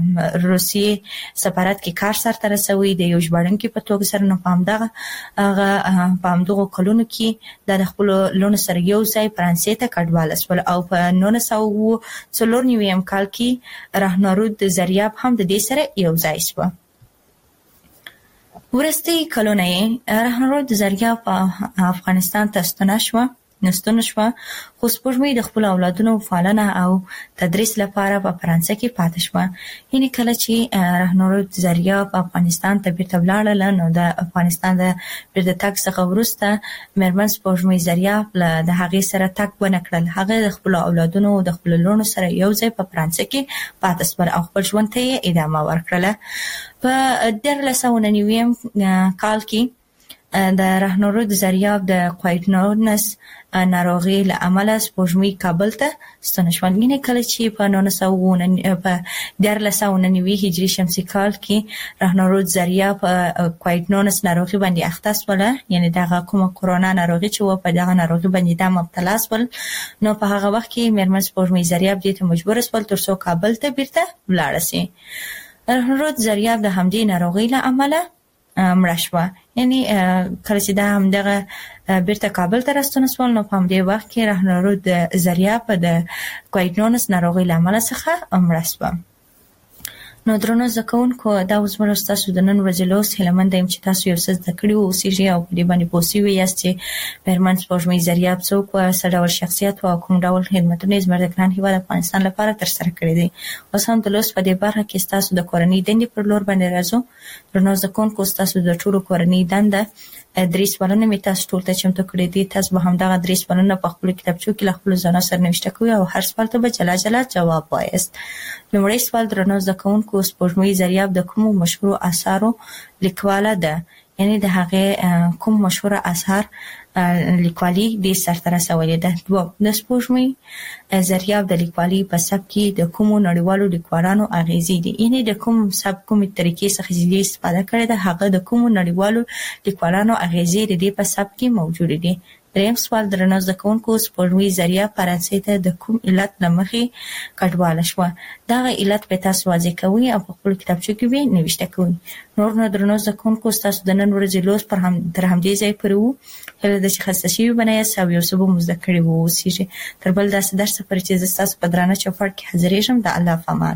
روسیې سفارت کې کار سرته رسوي د یو ژباړونکي په توګه سره نو په همدغه هغه په همدغو کلونو کې د خپلو لوڼو سره یو ځای فرانسې ته کډواله شول او په نولس سوه څلور نوي کال کې رهنورود زریاب هم د دې سره یو ځای شوه. وروستي کلونه یې رهنورود زریاب په افغانستان ته ستنه شوه نستون شوه خو سپوږمۍ د خپل اولادونو پالنه او تدریس لپاره په فرانسه کې پاتې شوه. یعنی کله چې رهنورود زریاب افغانستان ته بیرته ولاړله نو د افغانستان د بیرته تګ څخه وروسته میرمن سپوږمۍ زریاب له د هغې سره تګ ونه کړل. هغه د خپلو اولادونو د خپلو لوڼو سره یو ځای په فرانسه کې پاتې شول او خپل ژوند ته یې ادامه ورکړله. په دیارلس سوه نوي کال کې د راهنورود زریاب د کوایټنونس ناروغي له امله سپوږمۍ کابل ته ستنه شول. ینه کله چې په نولس سوه په دیارلس سوه نوي هجري شمسي کال کې راهنورود زریاب کوایټنونس ناروغي باندې اخته شول، یعنی دغه کومه کرونا ناروغي چې و په دغه ناروغي باندې د مبتلا شول. نو په هغه وخت کې مېرمن سپوږمۍ زریاب دې ته مجبور شول ترڅو کابل ته بیرته ولاړ شي. راهنورود زریاب د همدې ناروغي له امله مړه شوه، یعنی کله چې دا همدغه بیرته کابل ته راستون شول نو په همدې وخت کې راهنورود زریاب د کوایټنونس ناروغي له امله څخه مړه شوه. نو درنو زده کوونکو دا اوس موږ تاسو د نن ورځې لوست هیلمند یم چې تاسو یو څه زده کړي او سیږي او په دې باندې پوه شوي یاست چې مېرمن سپوږمۍ زریاب څوک و، څه ډول شخصیت او کوم ډول خدمتونه یې زموږ د ګران هېواد افغانستان لپاره ترسره کړي دي. اوس هم د لوست په دې برخه کې ستاسو د کورنۍ دندې پر لور باندې راځو. درنو زده کوونکو ستاسو د ټولو کورنۍ دنده درې سوالونه مې تاسو ټول ته چمتو کړي دي. تاسو به همدغه درې سوالونه په خپل کتابچو کې له خپل ځانه سره نوشته کوئ او هر سوال ته به جلا جلا جواب وایاست. لومړی سوال درنو زده کوونکو، سپوږمۍ زریاب د کومو مشهورو آثارو لیکواله ده؟ یعنی د هغه کوم مشهور اثر لیکوالي د سرته رسولې ده. دوه، د سپوږمۍ زریاب د لیکوالي په سبک کې د کومو نړیوالو لیکوالانو اغیزې دي؟ یعنی د کوم سبک کومې طریقې څخه چې استفاده کړې ده هغه د کومو نړیوالو لیکوالانو اغیزې د دې په سبک کې موجود دي. دریم سوال درنو زده کوونکو، سپوږمۍ زریاب فرانسې ته د کوم علت له مخې کډواله شوه؟ دغه علت به تاسو واضح کوئ او په خپل کتابچو کې به نوشته کوئ. نور نو درنو زده کوونکو ستاسو د نن ورځې لوست پر هم تر همدې ځای پورې وو. هیله ده چې خسته شوي به نه یاست او یو څه به مو زده کړي واوسیږي. تر بل داسې درسه پورې چې زه ستاسو په درانه چوپړ کې حاضرېږم. د الله په امان.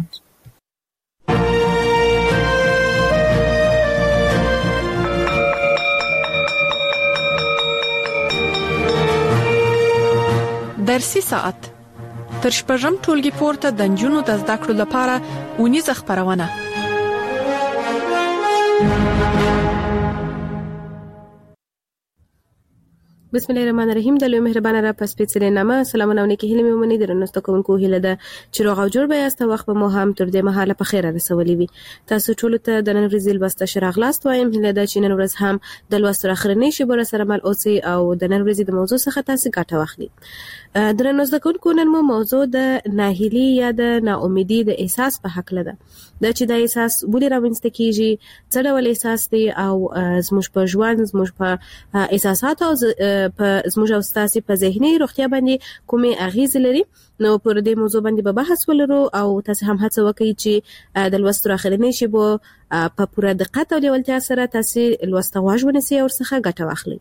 درسي ساعت تر شپږم ټولګي پورته د نجونو د زده کړو لپاره اونیزه خپرونه. بسم الله الرحمن الرحیم. د لوی مهربانه را پس پیڅلې نامه سلامونه او نیکی هیله مې ومني. درنو کوونکو هیله ده چې روغ او جوړ به یاست. وخت به مو هم تر دې مهاله په خیر رسولي وي. تاسو ټول ته د نن ورځې لوست شراغلاست وایم. هیله ده چې نن ورځ هم د لوست اخرنۍ شیبه سره مل اوسئ او د نن ورځې د موضوع څخه تاسو ګټه واخلئ. درنو کوونکو نن مو موضوع د ناهیلي یا د ناامیدي د احساس په حق لده. دا چې د احساس ولې راوینځته کیږي، څه ډول احساس دی او زموږ په ژوند زموږ په احساسات او په زموږ او ستاسو په ذهني روغتیا باندې کومې اغیز لري. نو پر دې موضوع باندې به بحث ولرو او تاسو هم هڅه وکړئ چې د لوست اخرنۍ شیبه په پوره دقت او لیوالتیا سره تاسو لوست غواړئ ونیسئ او څخه ګټه واخلئ.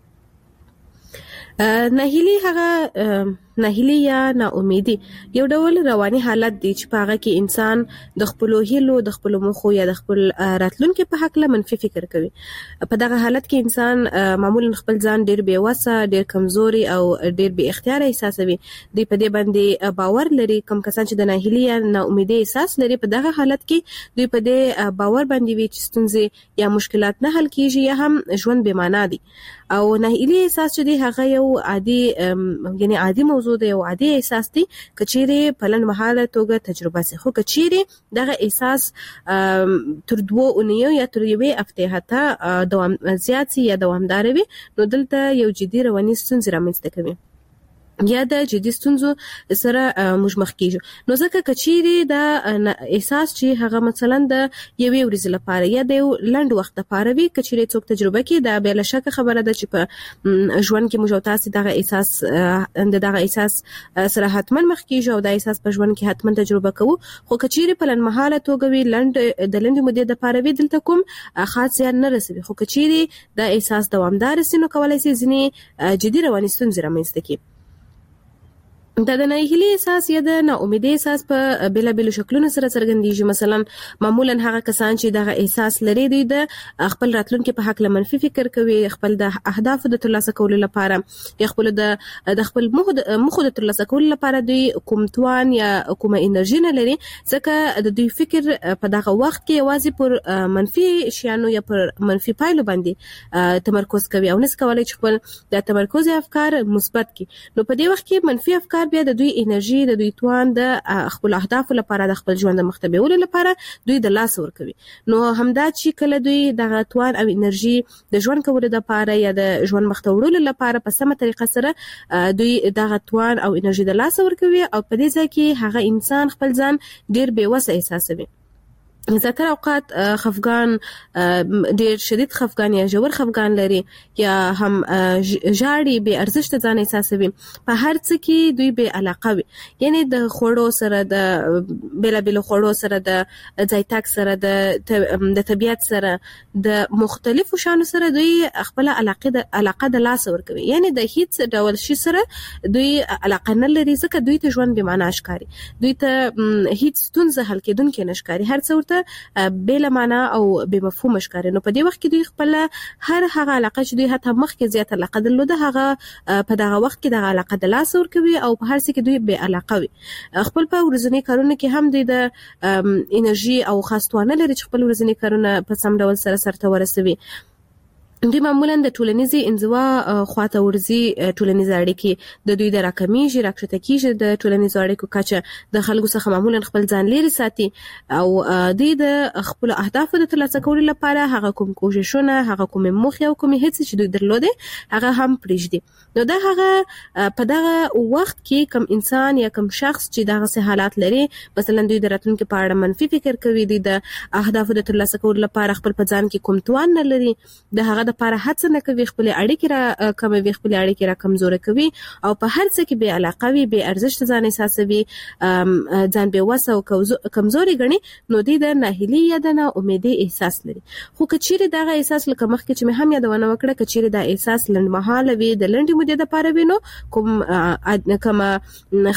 ناهیلي هغه ناهیلي یا ناامیدي یو ډول رواني حالت دی چې په هغه کې انسان د خپل هیلو د خپل مخو یا د خپل راتلونکو په حق له منفي فکر کوي. په دغه حالت کې انسان معمولا خپل ځان ډیر بې وسه، ډیر کمزوري او ډیر بې اختیار احساسوي. دوی په دې باندې باور لري. کوم کسان چې د ناهیلي یا ناامیدي احساس لري په دغه حالت کې دوی په دې باور باندې وي چې ستونزې یا مشکلات نه حل کیږي یا هم ژوند بې معنا دي. او ناهیلي احساس چې دی هغه یو عادي یعنی عادي موضوع دی، یو عادي احساس دی کچېره په لنډمهاله توګه تجربه سي. خو کچېره دغه احساس تر دوه اونیو یا تر یوې هفتې حتی دوام زیات سي یا دوامدار وي نو دلته یو جدي رواني ستونزې رامنځته کوي یا د جدي ستونزو سره موږ مخ کیږو. نو ځکه کچېره د احساس چې هغه مثلا د یوې ورځې لپاره یا د یو لنډ وخت لپاره وي، کچېره څوک تجربه کوي دا به له شک خبره ده چې په ژوند کې موږ تاسو دغه احساس دغه احساس سره حتما مخ کیږو او د احساس په ژوند کې حتما تجربه کوو. خو کچېره په لنډمهاله توګه وي، لنډ د لنډ مودې لپاره وي، دلته کوم خاص زیان نه رسوي. خو کچېره د احساس دوامدار سي نو کولای شي ځینې جدي رواني ستونزې رامنځته کړي. دا د ناهیلي احساس یا د ناامیدۍ احساس په بیلابیلو شکلونو سره څرګندېږي. مثلا معمولا هغه کسان چې دغه احساس لري دوی د خپل راتلونکي په حق له منفي فکر کوي، خپل د اهدافو د ترلاسه کولو لپاره یا خپل د د خپل مخو د ترلاسه کولو لپاره دوی کوم توان یا کومه انرژي نه لري، ځکه د دوی فکر په دغه وخت کې یوازې پر منفي شیانو یا پر منفي پایلو باندې تمرکز کوي او نس کولای چې خپل د تمرکز افکار مثبت کړي. نو په دې وخت کې منفي افکار بیا د دوی انرژي د دوی توان د خپل اهداف لپاره د خپل ژوند مخته بیولو لپاره دوی د لاس ورکوي. نو همدا چې کله دوی د توان او انرژي د ژوند کولو لپاره یا د ژوند مخته وړلو لپاره په سمه طریقه سره دوی د توان او انرژي د لاس ورکوي او په دې ځای کې هغه انسان خپل ځان ډیر بې وسه احساسوي. زیاتره اوقات خفګان ډیر شدید خفګان یا ژور خفګان لري یا هم ژاړي بې ارزښت ځان احساسوي په هر څه کې دوی بې علاقه وي. یعنی د خوړو سره د بیلابیلو خوړو سره د ځای تاک سره د د طبیعت سره د مختلفو شانو سره دوی خپل علاقه د علاقه د لاس ورکوي. یعنی د هیڅ ډول شي سره دوی علاقه نه لري ځکه دوی ته ژوند بې معنا ښکاري. دوی ته هیڅ ستونزه حل کېدونکې نه ښکاري. هر څه ورته بلا معنا او بے مفهوم ښکاري. نو په دې وخت کې دوی خپل هر هغه علاقه چې دوی حتی مخکې زیات علاقه درلوده هغه په دغه وخت کې دغه علاقه د لاس ورکوي او په هر څه کې دوی بې علاقه وي. خپل په ورځني کارونو کې هم دوی د انرژي او خاص توانه لري چې خپل ورځني کارونه په سم ډول سره سرته ورسوي. دوی معمولا د ټولنیزي انزوا خواته ورزي. ټولنیز اړیکې د دوی د راکمیږي راکښته کیږي. د ټولنیزو اړیکو کچه د خلکو څخه معمولا خپل ځان لري ساتي او دوی د خپل اهدافو د ترلاسه کولو لپاره هغه کوم کوششونه هغه کوم موخې او کوم هڅې چې دوی درلوده هغه هم پریږدي. نو دا هغه په دغه وخت کې کوم انسان یا کوم شخص چې دغه سه حالات لري مثلا دوی د راتلونکي په اړه منفي فکر کوي دوی د اهدافو د ترلاسه کولو لپاره خپل په ځان کې کوم توان نه لري د هغه د لپاره هڅه نه کوي خپل اړیکې را کموي خپل اړیکې را کمزورې کوي او په هر څه کې بې علاقه وي بې ارزښت ځان احساسوي ځان بې وسه او کمزوري ګڼي. نو دوی د ناهیلي یا د ناامیدۍ احساس لري. خو که چیرې دغه احساس لکه مخکې چې مې هم یادونه وکړه که چیرې دا احساس لنډمهاله وي د لنډې مودې لپاره وي نو کوم کومه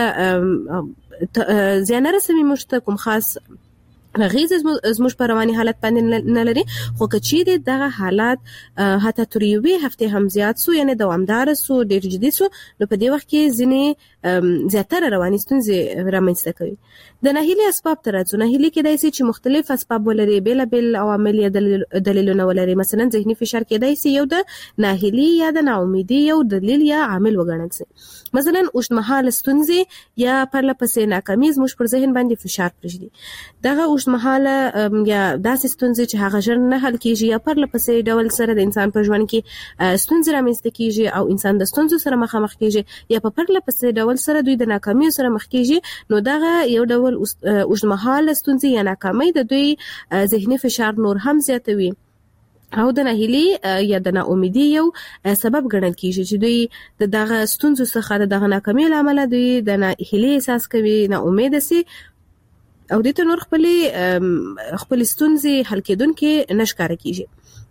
خاصه زیان رسوي موږ ته کوم خاص غیز زموږ په رواني حالت باندې نه لري. خو که چیرې دغه حالات حتی تر یوې هفتې هم زیات سو یعنی دوامدار سو ډېر جدي سو نو په دې وخت کې ځینې زیاتره رواني ستونزې رامنځته کوي. د ناهیلي اسباب ته راځو. ناهیلي کېدای شي چې مختلف اسباب ولري بېلابېل عوامل یا دلیلونه ولري. مثلا ذهني فشار کېدای شي یو د ناهیلي یا د ناامیدۍ یو دلیل یا عامل وګڼل شي. مثلا اوږدمهاله ستونزې یا پرله پسې ناکامي زموږ پر ذهن باندې فشار پرېږدي. دغه اوږدمهاله یا داسې ستونزې چې هغه ژر نه حل کېږي یا پرله پسې ډول سره د انسان په ژوند کې ستونزې رامنځته کېږي او انسان د ستونزو سره مخامخ کېږي یا په پرله پسې ډول سره دوی د ناکامیو سره مخ کېږي. نو دغه یو ډول اوږدمهاله ستونزې یا ناکامۍ د دوی ذهني فشار نور هم زیاتوي او د ناهیلي یا د ناامیدۍ یو سبب ګڼل کېږي چې دوی د دغه ستونزو څخه د دغه ناکامیو له امله دوی د ناهیلۍ احساس کوي ناامیده سي او دوی ته نور خپلې خپلې ستونزې حل کېدونکې نه ښکاره کېږي.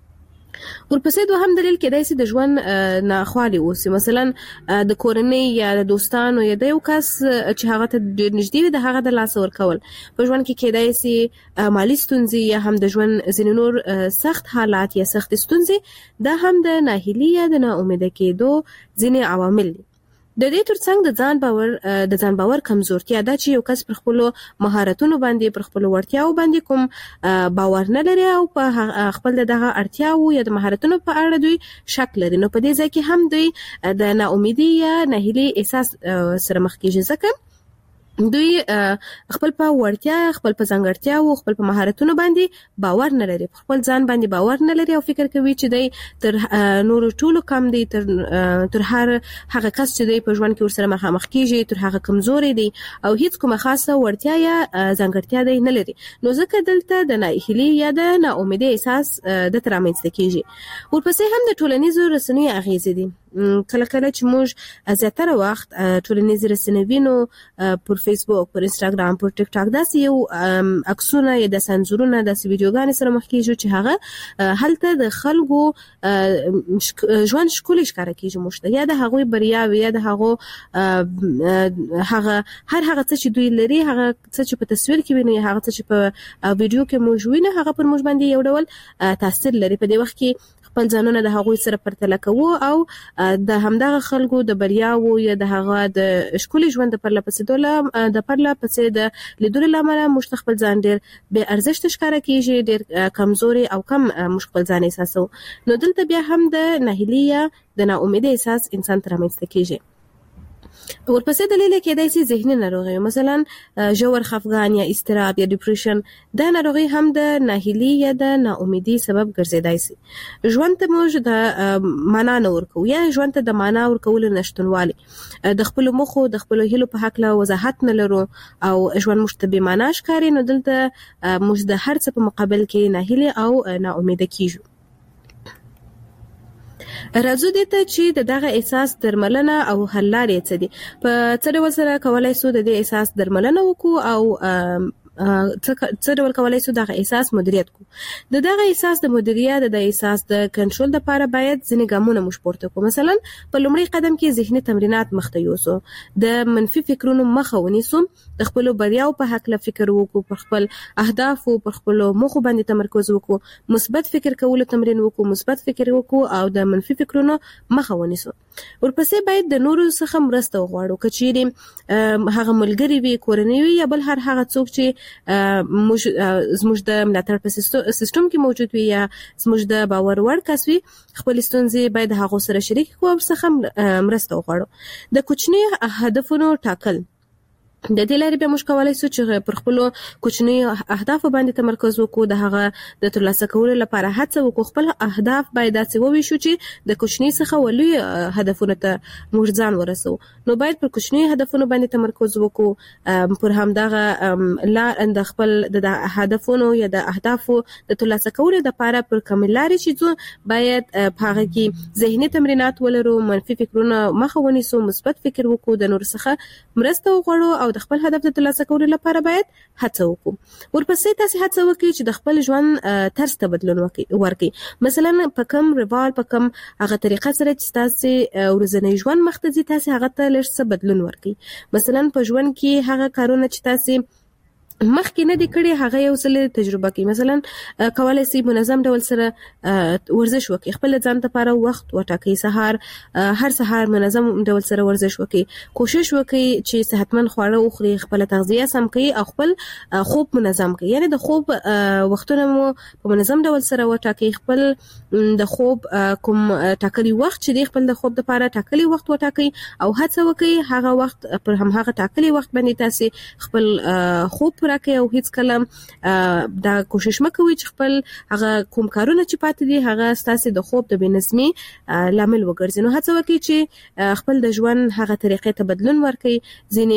ورپسې دوهم دلیل کېدای شي د ژوند ناخوالې اوسي. مثلا د کورنۍ یا د دوستانو یا د یو کس چې هغه ته ډېر نږدې وي د هغه د لاسه ورکول. په ژوند کې کېدای شي مالي ستونزې یا هم د ژوند ځینې نور سخت حالات یا سخت ستونزې دا هم د ناهیلي یا د ناامیده کېدو ځینې عوامل دي. د دې ترڅنګ د ځان باور د ځان باور کمزورتیا دا چې یو کس پر خپل مهارتونو باندې پر خپل وړتیاو باندې کوم باور نه لري او په خپل دغه اړتیاو یا د مهارتونو په اړه دوی شک لري. نو په دې ځای کې هم دوی د ناامیدۍ یا ناهیلۍ احساس سره مخ کېږي ځکه دوی خپل په وړتیا خپل په ځانګړتیا او خپل په مهارتونو باندې باور نه لري. خپل ځان باندې باور نه لري او فکر کوي چې دوی تر نور ټولو کم دي تر تر هر هغه کس چې دوی په ژوند کې ورسره مخامخ کیږي تر هغه کمزوري دي او هیڅ کومه خاصه وړتیا یا ځانګړتیا دوی نه لري. نو ځکه دلته د ناهیلۍ یا د ناامیدۍ احساس د ترامنځته کیږي. ورپسې هم د ټولنیزو رسنیو اغیزې دي. کله کله چې موږ زیاتره وخت ټولنیزې رسنۍ وینو پر فیسبوک پر انستاګرام پر ټیک ټاک داسې یو عکسونه یا د سنزورونه داسې ویډیوګانې سره مخ کېږي چې هغه هلته د خلکو ژوند ښکلي ښکاره کېږي موږ ته یا د هغوی بریاوې یا د هغو هغه هر هغه څه چې دوی لري هغه څه چې په تصویر کې وینو یا هغه څه چې په ویډیو کې موږ وینو هغه پر موږ باندې یو ډول تاثیر لري. په دې وخت کې خپل ځانونه د هغوی سره پرتله کوو او د همدغه خلکو د بریاوو یا د هغه د ښکلي ژوند د پرله پسې ډول د پرله پسې د لیدلو له امله موږ خپل ځان ډېر بې ارزښته ښکاره کېږي ډېر کمزوري او کم موږ خپل ځان احساسوو. نو دلته بیا هم د ناهیلۍ یا د ناامیدۍ احساس انسان ته رامنځته کېږي. ورپسې دلیل کېدای شي ذهني ناروغي، مثلا ژور خفګان یا اضطراب یا ډیپریشن. دا ناروغي هم د ناهیلي یا د ناامیدي سبب ګرځیدای شي. ژوند ته موږ د معنا نه ورکو یا ژوند ته د معنا ورکول نشټونوالي، د خپل مخو د خپل هیلو په حق له وضاحت نه لرو او ژوند موږ ته بې معنا ښکاري، نو دلته موږ د هر څه په مقابل کې ناهیلي او ناامیده کیږو. راځو دې ته چې د دغه احساس درملنه او حل لارې څه دي. په څه ډول سره کولای شو د دې احساس درملنه وکړو او څه ډول کولای شو دغه احساس مدیریت کو. د دغه احساس د مدیریت د احساس د کنټرول لپاره باید ځینې ګامونه موږ پورته کړو. مثلا په لومړي قدم کې ذهني تمرینات مخته یوسو، د منفي فکرونو مخه ونیسو، د خپل بریاو په حق له فکر وکړو، پر خپل اهداف او پر خپل موخو باندې تمرکز وکړو، مثبت فکر کولو تمرین وکړو، مثبت فکر وکړو او د منفي فکرونو مخه ونیسو. ورپسې باید د نورو څخه مرسته وغواړو، کچېرې هغه ملګری وي، کورنۍ وي یا بل هر هغه څوک چې موږ زموږ د ملاتړ په سیستم کې موجود وي یا زموږ د باور وړ کس وي، خپل ستونزې باید هغه سره شریک کړو او څخه مرسته وغواړو. د کوچني هدفونو ټاکل، د دې لارې به موږ کولای شو چې پر خپل کوچني اهداف باندې تمرکز وکړو، د هغه د ترلاسه کولو لپاره هڅه وکړو. خپل اهداف باید داسې وویشو چې د کوچني څخه ولوي هدفونو ته موږ ځان ورسو. نو باید پر کوچني هدفونو باندې تمرکز وکړو، پر همدغه لار د خپل د هدفونو یا د اهدافو د ترلاسه کولو لپاره پر کومې لارې چې باید په هغه کې ذهني تمرینات ولرو، منفي فکرونه مخه ونیسو، مثبت فکر وکړو، د نور څخه مرسته وغواړو او د خپل هدف د ترلاسه کولو لپاره باید هڅه وکړو. ورپسې تاسو هڅه وکړئ چې د خپل ژوند طرز ته بدلون ورکړئ. مثلا په کوم روال، په کوم هغه طریقه سره چې تاسو ورځنی ژوند مخته ځي، تاسو هغه ته لږ څه بدلون ورکړئ. مثلا په ژوند کې هغه کارونه چې تاسو مخکې نه دي کړی هغه یو څه تجربه کړئ. مثلا کولای شئ منظم ډول سره ورزش وکړئ، خپل ځان لپاره وخت وټاکئ، سهار هر سهار منظم ډول سره ورزش وکړئ، کوشش وکړئ چې صحتمند خواړه وخورئ، خپل تغذیه سم کړئ او خپل خوب منظم کړئ. یعنی د خوب وختونه مو په منظم ډول سره وټاکئ، خپل د خوب کوم ټاکلي وخت چې د خپل د خوب لپاره ټاکلي وخت وټاکئ او هڅه وکړئ هغه وخت پر هم هغه ټاکلي وخت باندې تاسو خپل خوب راکې او هیڅ کله دا کوشش مکوئ چې خپل هغه کوم کارونه چې پاتې دي هغه ستاسو د خوب د بنظمي لامل وګرځي. نو هڅه وکړئ چې خپل د ژوند هغه طریقې ته بدلون ورکړئ،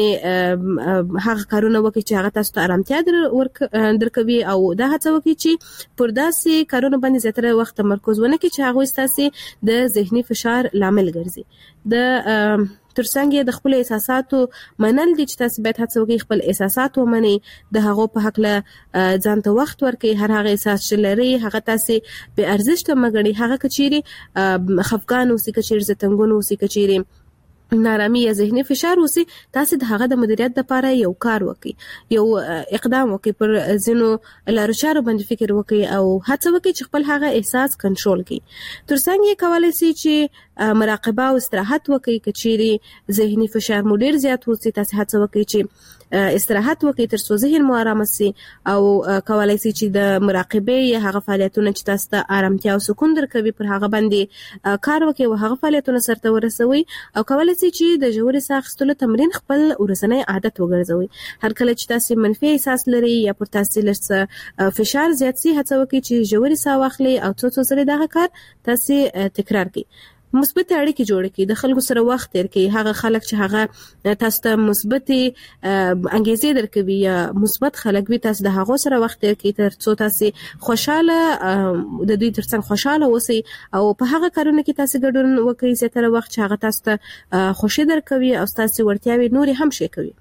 ځینې هغه کارونه وکړئ چې هغه تاسو ته آرامتیا درکوي او دا هڅه وکړئ چې پر داسې کارونه باندې زیاتره وخت تمرکز ونه کړئ چې هغه ستاسو د ذهني فشار لامل ګرځي. د ترڅنګ د خپل احساساتو منل دي چې تاسو باید هڅه وکړئ خپل احساسات ومنئ، د هغو په حق له ځان ته وخت ورکړئ. هر هغه احساس چې لرئ هغه تاسو بې ارزښته مه ګڼئ، هغه کچېرې خفګان اوسي، کچېرې زتنګون اوسي، کچېرې نارامي یا ذهني فشار اوسي، تاسو د هغه د مدیریت لپاره یو کار وکړئ، یو اقدام وکړئ، پر ځینو لارو چارو باندې فکر وکړئ او هڅه وکړئ چې خپل هغه احساس کنټرول کړئ. ترڅنګ یې کولای شئ چې مراقبه او استراحت وکړئ. کچېرې ذهني فشار مو ډیر زیات اوسي، تاسو هڅه وکړئ چې استراحت وکړئ تر څو ذهن مو آرام شي او کولای شئ چې د مراقبه یا هغه فعالیتونه چې تاسو ته آرامتیا او سکون درکوي پر هغه باندې کار وکړئ او هغه فعالیتونه سرته ورسوي او کولای شئ چې د ژورې ساه اخیستلو تمرین خپل ورځنی عادت وګرځوي. هر کله چې تاسو منفي احساس لرئ یا پر تاسو لږ فشار زیات شي، هڅه وکړئ چې ژورې ساه واخلئ او څو څو ځله دغه کار تاسو تکرار کړئ. مثبت اړیکې جوړ کړئ، د خلکو سره وخت تیر کړئ، هغه خلک چې هغه تاسو ته مثبت انګیزې درکوي یا مثبت خلک وي، تاسو د هغو سره وخت تیر کړئ تر څو تاسو خوشاله د دوی ترڅنګ خوشاله اوسئ او په هغه کارونه کې تاسو ګډون وکړئ زیاتره وخت چې هغه تاسو ته خوشي درکوي او تاسو ورتیاوي نوري هم شي کوي.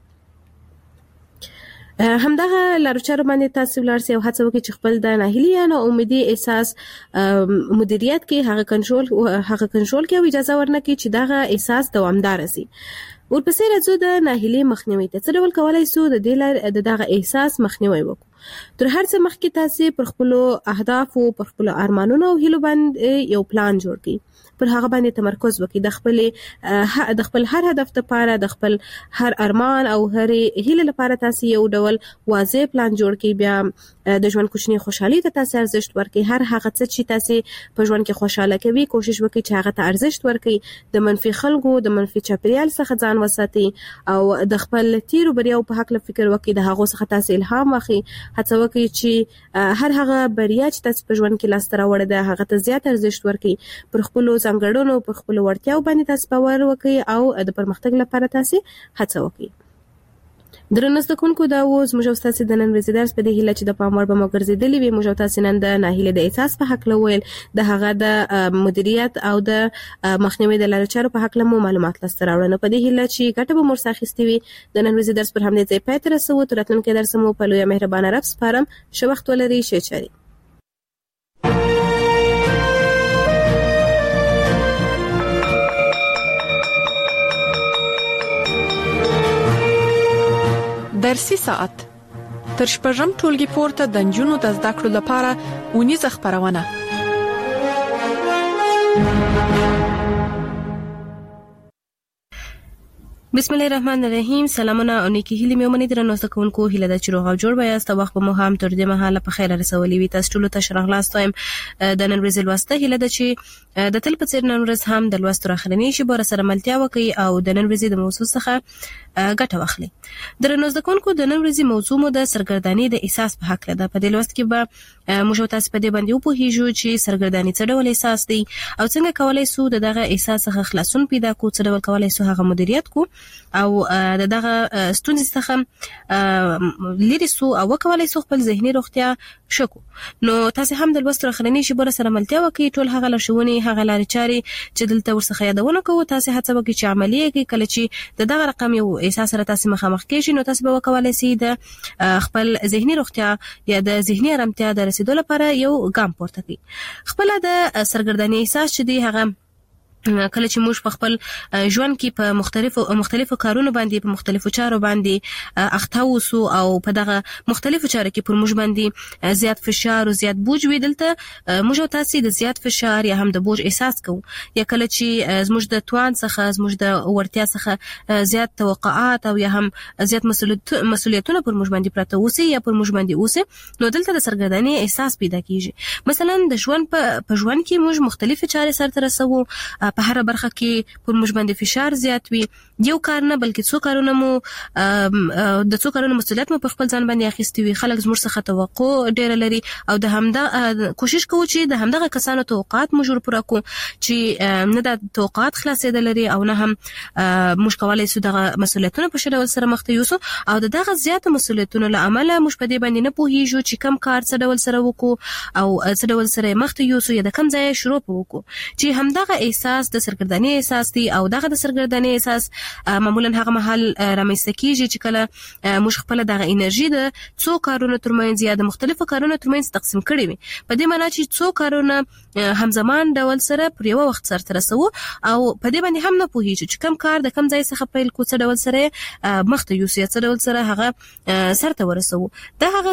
همدغه لارو چارو باندې تاسو ولر سي او هڅه وکړئ چې خپل د ناهیلي یا ناامیدي احساس مدیریت کې هغه کنټرول هغه کنټرول کې او اجازه ورنکړي چې دغه احساس دوامدار شي. ورپسې راځو د ناهیلي مخنیوي ته. څه ډول کولای شو د دې لار د دغه احساس مخنیوي وکړو؟ تر هر څه مخکې تاسو پر خپل اهداف او پر خپل ارمانونو او هیلو باندې یو پلان جوړ کړئ، پر هغه باندې تمرکز وکړئ، د خپل د خپل هر هدف لپاره، د خپل هر ارمان او هر هیله لپاره تاسو یو ډول واضح پلان جوړ کړئ. بیا د ژوند کوچنی خوشحالي ته تاسو ارزښت ورکړئ. هر هغه څه چې تاسو په ژوند کې خوشاله کوي کوشش وکړئ چې هغه ته ارزښت ورکړئ. د منفي خلکو د منفي چاپیریال څخه ځان وساتئ او د خپل تیرو بریاو په حق فکر وکړئ، د هغه څخه تاسو الهام واخلئ. هڅه وکړئ چې هر هغه بریا چې تاسو په ژوند کې لاسته راوړئ ده هغه ته زیات ارزښت ورکړئ. پر خپل ځانګړنو پر خپل وړتیاو باندې تاسو باور وکړئ او د پرمختګ لپاره تاسو هڅه وکړئ. درنو زدهکونکو، دا و زموږ او ستاسو د نن ورځې درس په دې هیله چې د پام وړ به مو ګرځېدلې وي. موږ او تاسو نن د ناهیلۍ د احساس په حق ویل، د هغه د مدیریت او د مخنیوي د لارو چارو په حق مو معلومات لاسته راوړل. په دې هیله چې ګټه به مو ورڅخه وي. د نن ورځې درس پر همدې ځای پای ته رسوو. تر راتلونکي درس مو په لوی مهربانه رب سپارم. ښه وخت ولرئ. ښه چاري. درسي ساعت تر شپږم ټولګي پورته د نجونو د زده کړو لپاره اونیزه خبرونه. بسم الله الرحمن الرحیم. سلامونه او نیکی هیله مې ومنئ. درنو زده کوونکو، هیله ده چې روغ او جوړ وایاست. وخت به مو هم تر دې مهاله په خیر رسولي وي. تاسو ټول ته شرح لاستایم د نن ورځې لوسته. هیله ده چې د تل په څیر نن ورځ هم د لوستو راخرنی شي بار سره ملتیا وکړي او د نن ورځې د موضوع څخه ګټه واخلي. درنو زده کوونکو، د نن ورځې موضوع مو د سرګردانی د احساس په حق ده. په دې لوست کې به موږ تاسو په دې باندې وپوهیږو چې سرګردانی څه ډول احساس دی او څنګه کولای شو د دغه احساس څخه خلاصون پیدا کړو، څه ډول کولای شو هغه مدیریت کو او د دغه ستونزې څخه لري سو او وکولای شو خپل ذهني روغتیا شکو. نو تاسو هم د لوست راخرنی شي بر سره ملتیا وکړئ. ټول هغه لارښوونې هغه لارې چارې چې دلته ورڅخه یادونه کوو تاسو هڅه وکړئ چې عملي کړئ. کله چې د دغه رقم یو احساس سره تاسو مخامخ کېږئ نو تاسو به وکولای شئ د خپل ذهني روغتیا یا د ذهني آرامتیا د رسیدو لپاره یو ګام پورته کړئ. خپل د سرګردانی احساس چې دی هغه کله چې موږ په خپل ژوند کې په مختلفو مختلفو کارونو باندې په مختلفو چارو باندې اخته وسو او په دغه مختلفو چارو کې پر موږ باندې زیات فشار او زیات بوج وي، دلته موږ تاسو د زیات فشار یا هم د بوج احساس کوو. یا کله چې زموږ د توان څخه زموږ د ورتیا څخه زیات توقعات او یا هم زیات مسؤلیتونه پر موږ باندې پراته وسی یا پر موږ باندې وسی، نو دلته د سرګردانی احساس پیدا کیږي. مثلا د ژوند په ژوند کې موږ مختلفو چارې سره رسوو، په هر برخه کې پر موږ باندې فشار زیات وي. یو کار نه بلکې څو کارونه مو د څو کارونه مسؤلیت مو په خپل ځان باندې اخیستي وي. خلک زموږ څخه توقع ډیر لري او د همدا کوشش کوو چې د همدغه کسانو توقعات موږ پوره کړو چې نه د توقعات خلاصېدل لري او نه هم موږ کولای شو دغه مسؤلیتونه په شډول سره مخ ته یوسو او دغه زیات مسؤلیتونو له امله موږ په دې باندې نه پوهیږو چې کم کار څه ډول سره وکړو او څه ډول سره مخ ته یوسو یا د کم ځای شروع وکړو. چې همدغه احساس د سرګردانی احساس دی او دغه د سرګردانی احساس معمولا هغه محل رامنځته کیږي چې کله موږ خپل دغه انرژي د څو کارونو ترمنځ یا د مختلفو کارونو ترمنځ تقسیم کړي وي. په دې معنی چې څو کارونه همزمان ډول سره پر یو وخت سره رسو او په دې باندې هم نه پوهیږي چې کم کار د کم ځای څخه پیل کو څه ډول سره مخته یوسي څه ډول سره هغه سرته ورسو. دا هغه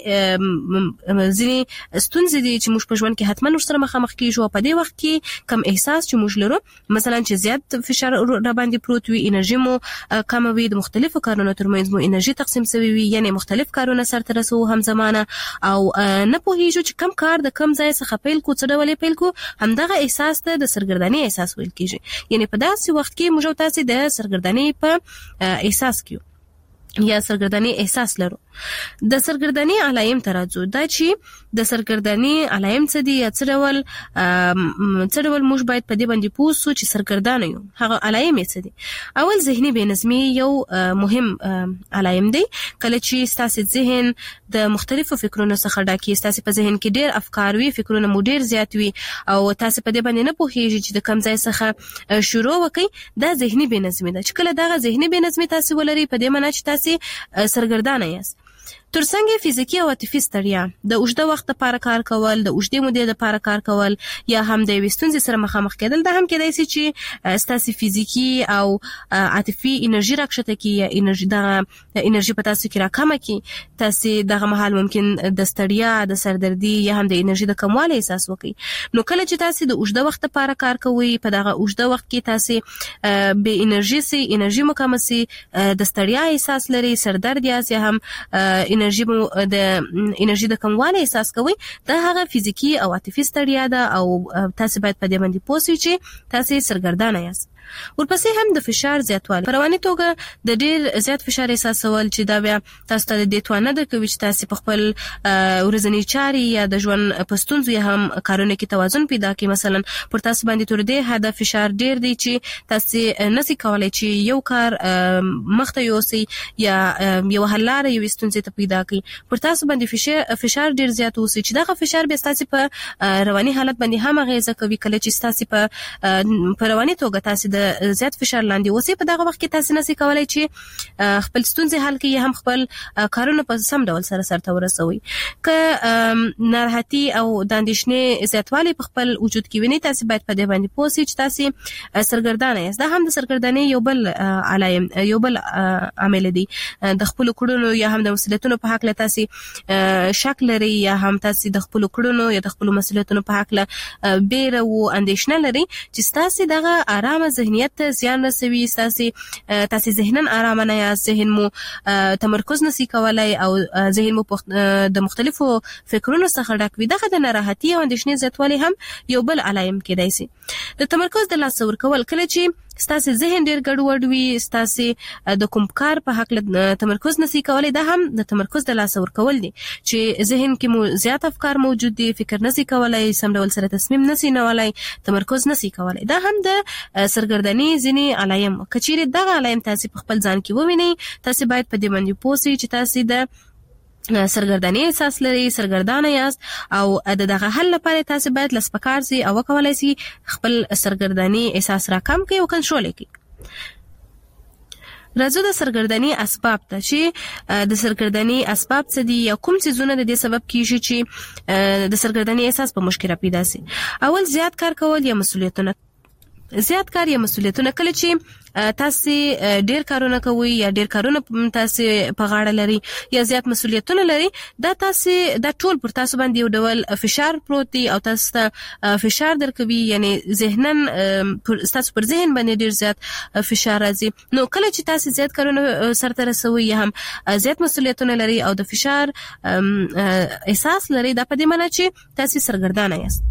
ځینی ځینی ستونزې دي چې موږ په ژوند کې حتما ورسره مخامخ کیږو. په دې وخت کې کم احساس چې موږ لرو، مثلا چې زیات فشار را باندې پروت وي، انرژي مو کم وي، د مختلفو کارونو ترمنځ مو انرژي تقسیم شوی وي، یعنی مختلف کارونه سرته رسو همزمانه او نه پوهیږو چې کم کار د کم ځای څخه پیل کو څه ډول پیل کو. همدغه احساس ته د سرګردانی احساس ویل کیږي. یعنی په داسې وخت کې موږ تاسو د سرګردانی په احساس کیو یا سرګردانی احساس لرو. د سرګردانی علایم ترازو دا چې د سرګردانی علایم څه دي یا څه ډول څه ډول موږ باید په دې باندې پوه شو چې سرګردان یو هغه علایم څه دي. اول ذهني بې نظمي یو مهم علایم دی. کله چې ستاسو ذهن د مختلفو فکرونو څخه ډک وي، ستاسو په ذهن کې ډېر افکار وي، فکرونه مو ډېر زیات وي او تاسو په دې باندې نه پوهیږئ چې د کوم ځای څخه شروع وکړئ، دا ذهني بې نظمي ده. چې کله دا ذهني بې نظمي تاسو ولري په دې معنی چې تاسو سرګردان یاست. ترڅنګ فزیکی او عاطفي ستړیا د اوږده وخت لپاره کار کول، د اوږدې مودې لپاره کار کول یا هم د وستونځ سره مخامخ کېدل دا هم کېدای شي چې ستاسو فزیکی او عاطفي انرژي راکښته کی یا انرژي د انرژي په تاسو کې راکمه کی. تاسو دغه مهال ممکن د ستړیا، د سردردي یا هم د انرژي د کموالي احساس وکړي. نو کله چې تاسو د اوږده وخت لپاره کار کوئ په دغه اوږده وخت کې تاسو به انرژي سي انرژي مکمه سي، د ستړیا احساس لري، سردرد یا هم انرژي د انرژي د کموالي احساس کوئ، دا هغه فزیکی او عاطفي ستړیا ده او تاسو باید په دې باندې پوه شئ چې تاسو سرګردانه یاست. ورپسې هم د فشار زیاتوالی په رواني توګه د ډیر زیات فشار احساسول چې دا بیا تاسو ته د توانه درکوي چې تاسو په خپل ورځنی چاري یا د ژوند پستونځ یا هم کارونه کې توازن پیدا کړئ. مثلا پر تاسو باندې تر دې حد فشار ډیر دی چې تاسو نسی کولای چې یو کار مخته یوسي یا یو حل لاره یو ستونزه ته پیدا کړئ. پر تاسو باندې فشار ډیر زیات اوسي چې دا فشار به تاسو په رواني حالت باندې هم غیزه کوي. کله چې تاسو په په رواني توګه تاسو د زیات فشار لاندې اوسئ په دغه وخت کې تاسو نسی کولای چې خپل ستونزې حل کړئ، هم خپل کارونه په سم ډول سره سرته ورسوي. که ناراحتي او د اندېښنې زیاتوالی په خپل وجود کې وینئ تاسو باید په دې باندې پوه شئ چې تاسو سرګردانه یاست. دا هم د سرګردانۍ یو بل علایم یو بل عامل دی. د خپل کړنو یا هم د مسؤلیتونو په حق له تاسو شک لري یا هم تاسو د خپل کړنو یا د خپل مسؤلیتونو په حق له بیره او اندېښنه لري چې تاسو دغه آرامه ذهنیت ته زیان رسوي. تاسو تاسو ذهنن آرام نه یاست، ذهن مو تمرکز نسی کولای او ذهن مو د مختلفو فکرونو څخه ډک وي. دغه د ناراحتي او اندېښنې زیاتوالی هم یو بل علایم کېدای شي. د تمرکز د لاس ورکول کله چې ستاسو ذهن ډیر ګډوډ وي، ستاسو د کوم کار په حق له تمرکز نسی کولای، دا هم د تمرکز د لاس ورکول دي چې ذهن کې مو زیات افکار موجود دي، فکر نسی کولای، سم ډول سره تصمیم نسی نیولای، تمرکز نسی کولای. دا هم د سرګردانۍ ځینې علایم. کچېرې دغه علایم تاسو په خپل ځان کې ووینئ تاسو باید په دې باندې پوه شئ چې تاسو د سرګردانۍ احساس لري، سرګردانه یاست او د دغه حل لپاره تاسو باید لسپکار سي او وکولای سي خپل سرګردانۍ احساس راکم کړئ او کنټرول کړئ. راځو د سرګردانۍ اسباب ته چې د سرګردانۍ اسباب څه دي یا کوم څیزونه د دې سبب کیږي چې د سرګردانۍ احساس په مشکل پیدا سي. اول زیات کار کول یا مسؤلیتونه. زیات کار یا مسؤلیتونه کله چې تاسو ډیر کارونه کوي یا ډیر کارونه تاسو په غاړه لري یا زیات مسؤلیتونه لري، دا تاسو دا ټول پر تاسو باندې یو ډول فشار پروت دی او تاسو ته فشار درکوي، یعنی ذهنن تاسو پر ذهن باندې ډیر زیات فشار راځي. نو کله چې تاسو زیات کارونه سرته رسوي یا هم زیات مسؤلیتونه لري او د فشار احساس لري، دا په دې معنی چې تاسو سرګردانه یاست.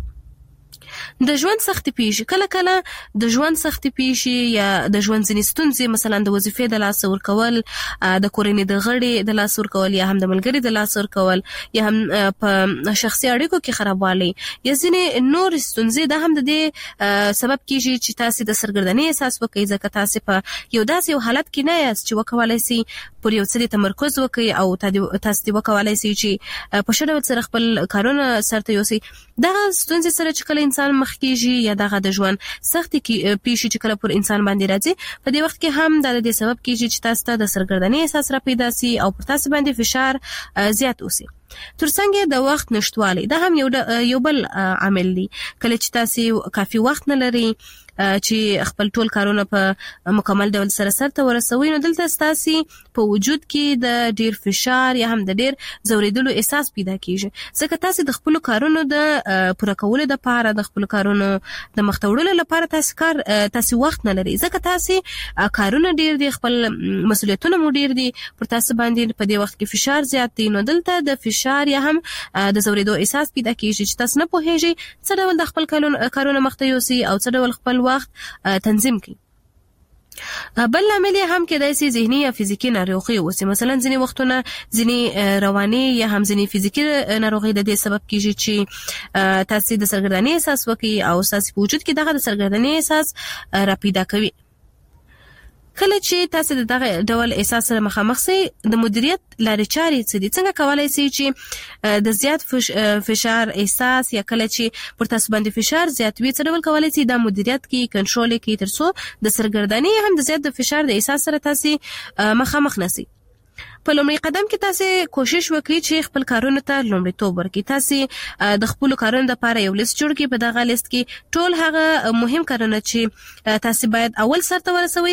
د ژوند سختي پیښې کله کله د ژوند سختي پیښې یا د ژوند ځینې ستونزې، مثلا د وظیفې د لاس ورکول، د کورنۍ د غړي د لاس ورکول یا هم د ملګري د لاس ورکول یا هم په شخصي اړیکو کې خرابوالی یا ځینې نور ستونزې، دا هم د دې سبب کیږي چې تاسو د سرګردانۍ احساس وکړئ، ځکه تاسو په یو داسې یو حالت کې نه یاست چې وکولای شئ پر یو څه تمرکز وکړئ او تاسو دې وکولای شئ چې په ښه ډول سره خپل کارونه سرته یوسئ. دغه ستونزې سره چې کله انسان مخ کېږي یا دغه د ژوند سختي پیښې چې کله پر انسان باندې راځي، په دې وخت کې هم د دې سبب کېږي چې تاسو ته د سرګردانۍ احساس را پیدا سي او پر تاسو باندې فشار زیات اوسي. ترڅنګ د وخت نشټوالی، دا هم یو یو بل عامل دی. کله چې تاسو کافي وخت نه لري چې خپل ټول کارونه په مکمل ډول سره سرته ورسوي، نو دلته تاسو په وجود کې د ډیر فشار یا هم د ډیر زوریدلو احساس پیدا کیږي، ځکه تاسو د خپل کارونو د پوره کولو لپاره، د خپل کارونو د مخ ته وړلو لپاره تاسو کار تاسو وخت نه لري، ځکه تاسو کارونه ډیر دي، خپل مسؤلیتونه مو ډیر دي، پر تاسو باندې په دې وخت کې فشار زیات دی. نو دلته د فشار یا هم د زوریدو احساس پیدا کیږي چې تاسو نه پوهیږئ څه ډول د خپل کارونه مخ ته یوسئ او څه ډول خپل وخت تنظیم کړئ. بل عامل هم کېدای شي ذهني یا فزیکی ناروغي اوسي. مثلا ځینې وختونه ځینې رواني یا هم ځینې فزیکی ناروغي د دې سبب کیږي چې تاسو د سرګردانۍ احساس وکړئ او تاسو په وجود کې دغه د سرګردانۍ احساس را پیدا کوي. کله چې تاسو د دغه ډول احساس سره مخامخ شئ، د مدیریت لارې چارې څه دي؟ څنګه کولای شئ چې د زیات فشار احساس یا کله چې پر تاسو باندې فشار زیات وي، څه ډول کولای شئ دا مدیریت کې کنټرول کې ترڅو د سرګردانۍ هم د زیات د فشار د احساس سره تاسو مخامخ نشئ. په لومړي قدم کې تاسو کوشش وکړئ چې خپل کارونه ته لومړیتوب ورکړئ. تاسو د خپل کارونو لپاره یو لیست جوړ کړئ. په دغه لیست کې ټول هغه مهم کارونه چې تاسو باید اول سرته ورسوي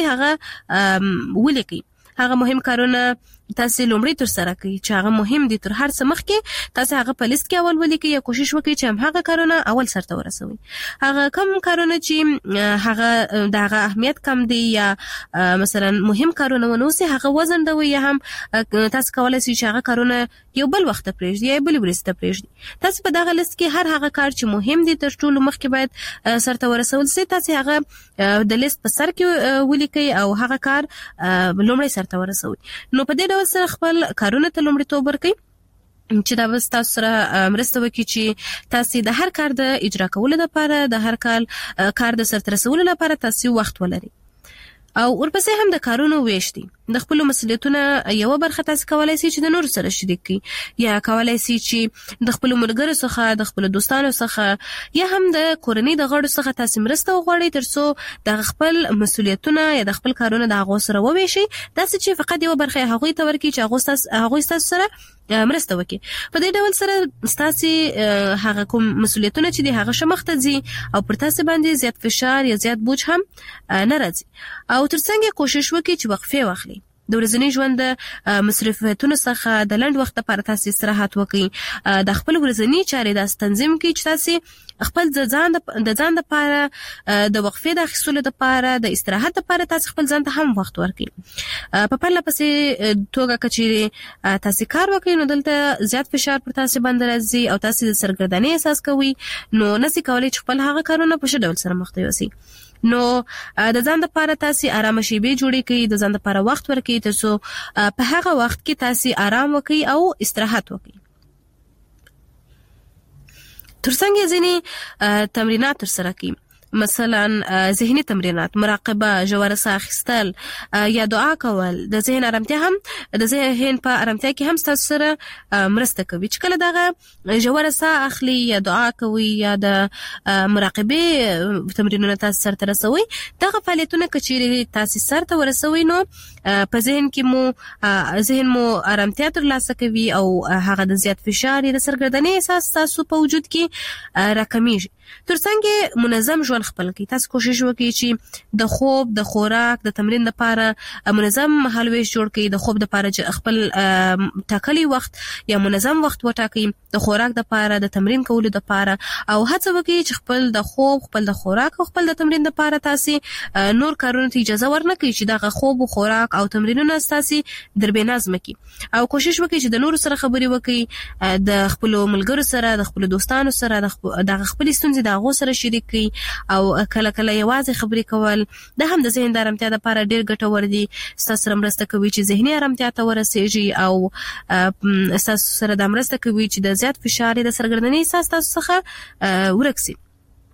هغه ولیکئ. هغه مهم کارونه تاسو لومړی تر سره کوي چې هغه مهم دي تر هر څه مخکې تاسو هغه په لیست کې اول ولیکئ یا کوشش وکړئ چې هم هغه کارونه اول سرته ورسوي. هغه کم کارونه چې هغه دغه اهمیت کم دي یا مثلا مهم کارونه ونوسي هغه وزن دوی یا هم تاسو کولای شئ چې هغه کارونه یو بل وخت پرېږدي یا بل ورځ ته پرېږدي. تاسو په دغه لیست کې هر هغه کار چې مهم دي تر ټولو مخکې باید سرته ورسول شي تاسو هغه د لیست په سر کې ولیکئ او هغه کار لومړی سرته ورسوي. نو په دې ډول سره خپل کارونه ته لومړیتوب ورکړئ چې دا بس تاسو سره مرسته وکړي چې تاسو د هر کار د اجرا کولو لپاره د هر کال کار د سرته رسولو لپاره تاسو وخت ولرئ. او ورپسې هم د کارونو ویش دي. د خپل مسؤلیتونو یو برخه تاسو کولای شئ چې د نور سره شریک کړئ یا کولای شئ چې د خپل ملګرو څخه د خپل دوستانو څخه یا هم د کورنۍ د غړو څخه تاسو مرسته وغواړئ ترڅو د خپل مسؤلیتونو یا د خپل کارونو د هغه سره وویشي تاسو چې فقط یو برخه هغه ته ورکړئ چې هغه تاسو هغه تاسو سره مرسته وکړي. په دې ډول سره تاسو هغه کوم مسؤلیتونه چې د هغه شمخته دي او پر تاسو باندې زیات فشار یا زیات بوج هم نه راځي. او ترڅنګ کوشش وکړئ چې وقفه واخلئ. د ورځني ژوند د مصرفاتونو څخه د لنډ وخت لپاره تاسو استراحت وکړئ. د خپل ورځني چارې د تنظیم کې چې تاسو خپل د ځان د ځان لپاره د وقفې د اخیستلو لپاره د استراحت لپاره تاسو خپل ځان ته هم وخت ورکړئ. په پرله پسې توګه کچېرې تاسو کار وکړئ نو دلته زیات فشار پر تاسو باندې راځي او تاسو د سرګردانۍ احساس کوئ نو نسی کولای چې خپل هغه کارونه په ښه ډول سره مخته یوسئ. نو د ځان لپاره تاسو آرام شیبې جوړې کړئ. د ځان لپاره وخت ورکړئ ترڅو په هغه وخت کې تاسو آرام وکړئ او استراحت وکړئ. ترڅنګ ځینې تمرینات ترسره کړئ مثلا ذهني تمرینات مراقبه ژوره ساه اخیستل یا دعا کول د ذهن آرامتیا هم د ذهن په آرامتیا کې هم تاسو سره مرسته کوي. چې کله دغه ژوره ساه اخلي یا دعا کوي یا د مراقبه تمرینونه تاسو سره رسوي دغه فعالیتونه کچېرې تاسو سره ورسوي نو په ذهن کې مو ذهن مو آرامتیا ترلاسه کوي او هغه د زیات فشار یا د سرګردنۍ احساس تاسو په وجود کې راکمیږي. ترڅنګ منظم ژوند خپل کړئ. تاسو کوشش وکړئ چې د خوب د خوراک د تمرین لپاره منظم مهالويش جوړ کړئ. د خوب لپاره خپل ټاکلي وخت یا منظم وخت وټاکئ. د خوراک لپاره د تمرین کولو لپاره او هڅه وکړئ چې خپل د خوب خپل د خوراک او خپل د تمرین لپاره تاسو نور کارونه ته اجازه ورنکړئ چې دغه خوب او خوراک او تمرینونه تاسو دربه نظم کړئ. او کوشش وکړئ چې د نور سره خبرې وکړئ د خپل ملګرو سره د خپل دوستانو سره د خپل ستونزې د هغو سره شریک کړئ او کله کله یوازې خبرې کول د هم د ذهن د آرامتیا لپاره ډېر ګټور دي. ستاسو سره مرسته کوي چې ذهني آرامتیا ته ورسیږي او ستاسو سره د مرسته کوي چې د زیات فشار د سرګردنۍ احساس تاسو څخه ورک شي.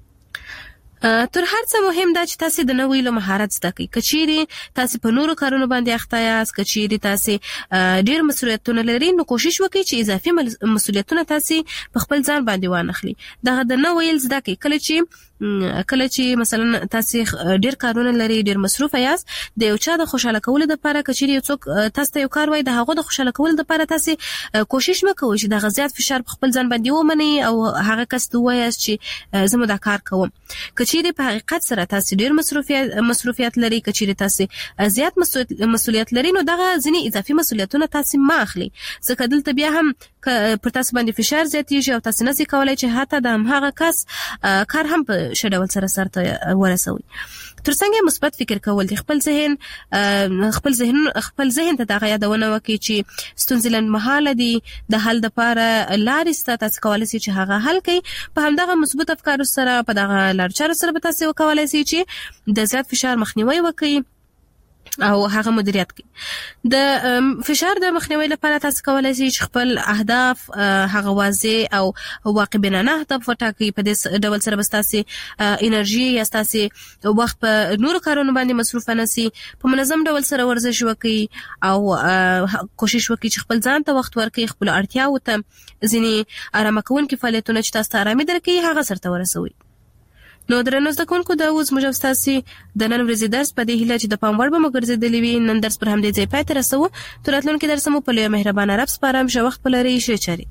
تر هر څه مهم دا چې تاسو د نوې له مهارت زده کړئ. کچېرې تاسو په نورو کارونو باندې اخته یاست کچېرې تاسو ډېر مسؤلیتونه لرئ نو کوشش وکړئ چې اضافي مسؤلیتونه تاسو په خپل ځان باندې وانخلئ. دغه د نوې زده کړئ کله چې کله چې مثلا تاسو ډېر کارونه لري ډېر مصروف یاست د یو چا د خوشاله کولو لپاره کچېرې یو څوک تاسو ته یو کار وایي د هغه د خوشاله کولو لپاره تاسو کوشش وکړئ چې دغه زیات فشار په خپل ځان باندې ومنئ او هغه کس ته وایاست چې زه مو دا کار کوم. کچېرې په حقیقت سره تاسو ډېر مصروفیت مصروفیت لري کچېرې تاسو زیات مسؤلیت لري نو دغه ځینې اضافي مسؤلیتونه تاسو ما اخلي ځکه دلته بیا هم پر تاسو باندې فشار زیاتېږي او تاسو نشئ کولای چې حتی د هغه کس کار هم په ښه ډول سره سرته ورسوي. ترڅنګ مثبت فکر کول دي. خپل ذهن خپل ذهن خپل ذهن ته دغه یادونه وکړي چې ستونزې لنډمهاله دي د حل لپاره لارې شته تاسو کولای شئ چې هغه حل کړئ. په همدغه مثبت افکارو سره په دغه لار چارو سره به تاسو کولای شئ چې د زیات فشار مخنیوي وکړئ او هغه مدیریت کړئ. د فشار د مخنیوي لپاره تاسو کولای شئ چې خپل اهداف هغه واضح او واقع بینانه اهداف وټاکئ. په دې ډول سره به تاسو انرژي یا تاسو وخت په نور کارونو باندې مصروف نه شئ. په منظم ډول سره ورزش وکړئ او کوشش وکړئ چې خپل ځان ته وخت ورکړئ. خپل اړتیاو ته ځینې آرام کوونکي فعالیتونه چې تاسو ته آرامي درکوي هغه سره ورسوي. نو درنو زده کوونکو دا اوس موږ تاسو د نن ورځې درس په دې هیله چې د پام وړ به مګرځېدلی وي. نن درس پر همدې ځای پای ته رسوو. تر راتلونکي درس مو په لوی مهربان رب سپارم. ښه وخت ولرئ. ښه چاري.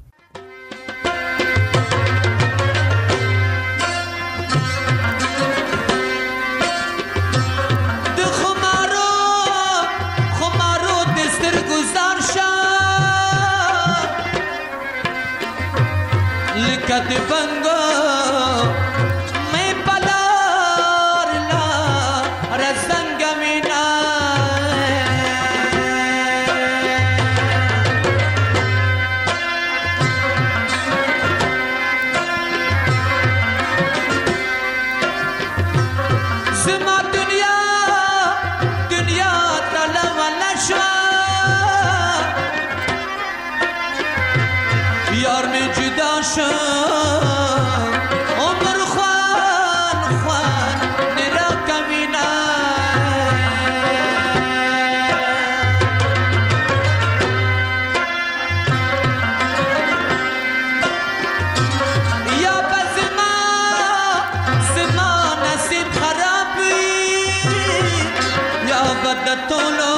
Kat bango मैं पलार ला रसंग मीना ज़िमा दुनिया दुनिया तलब नशा यार में जुदा शा todo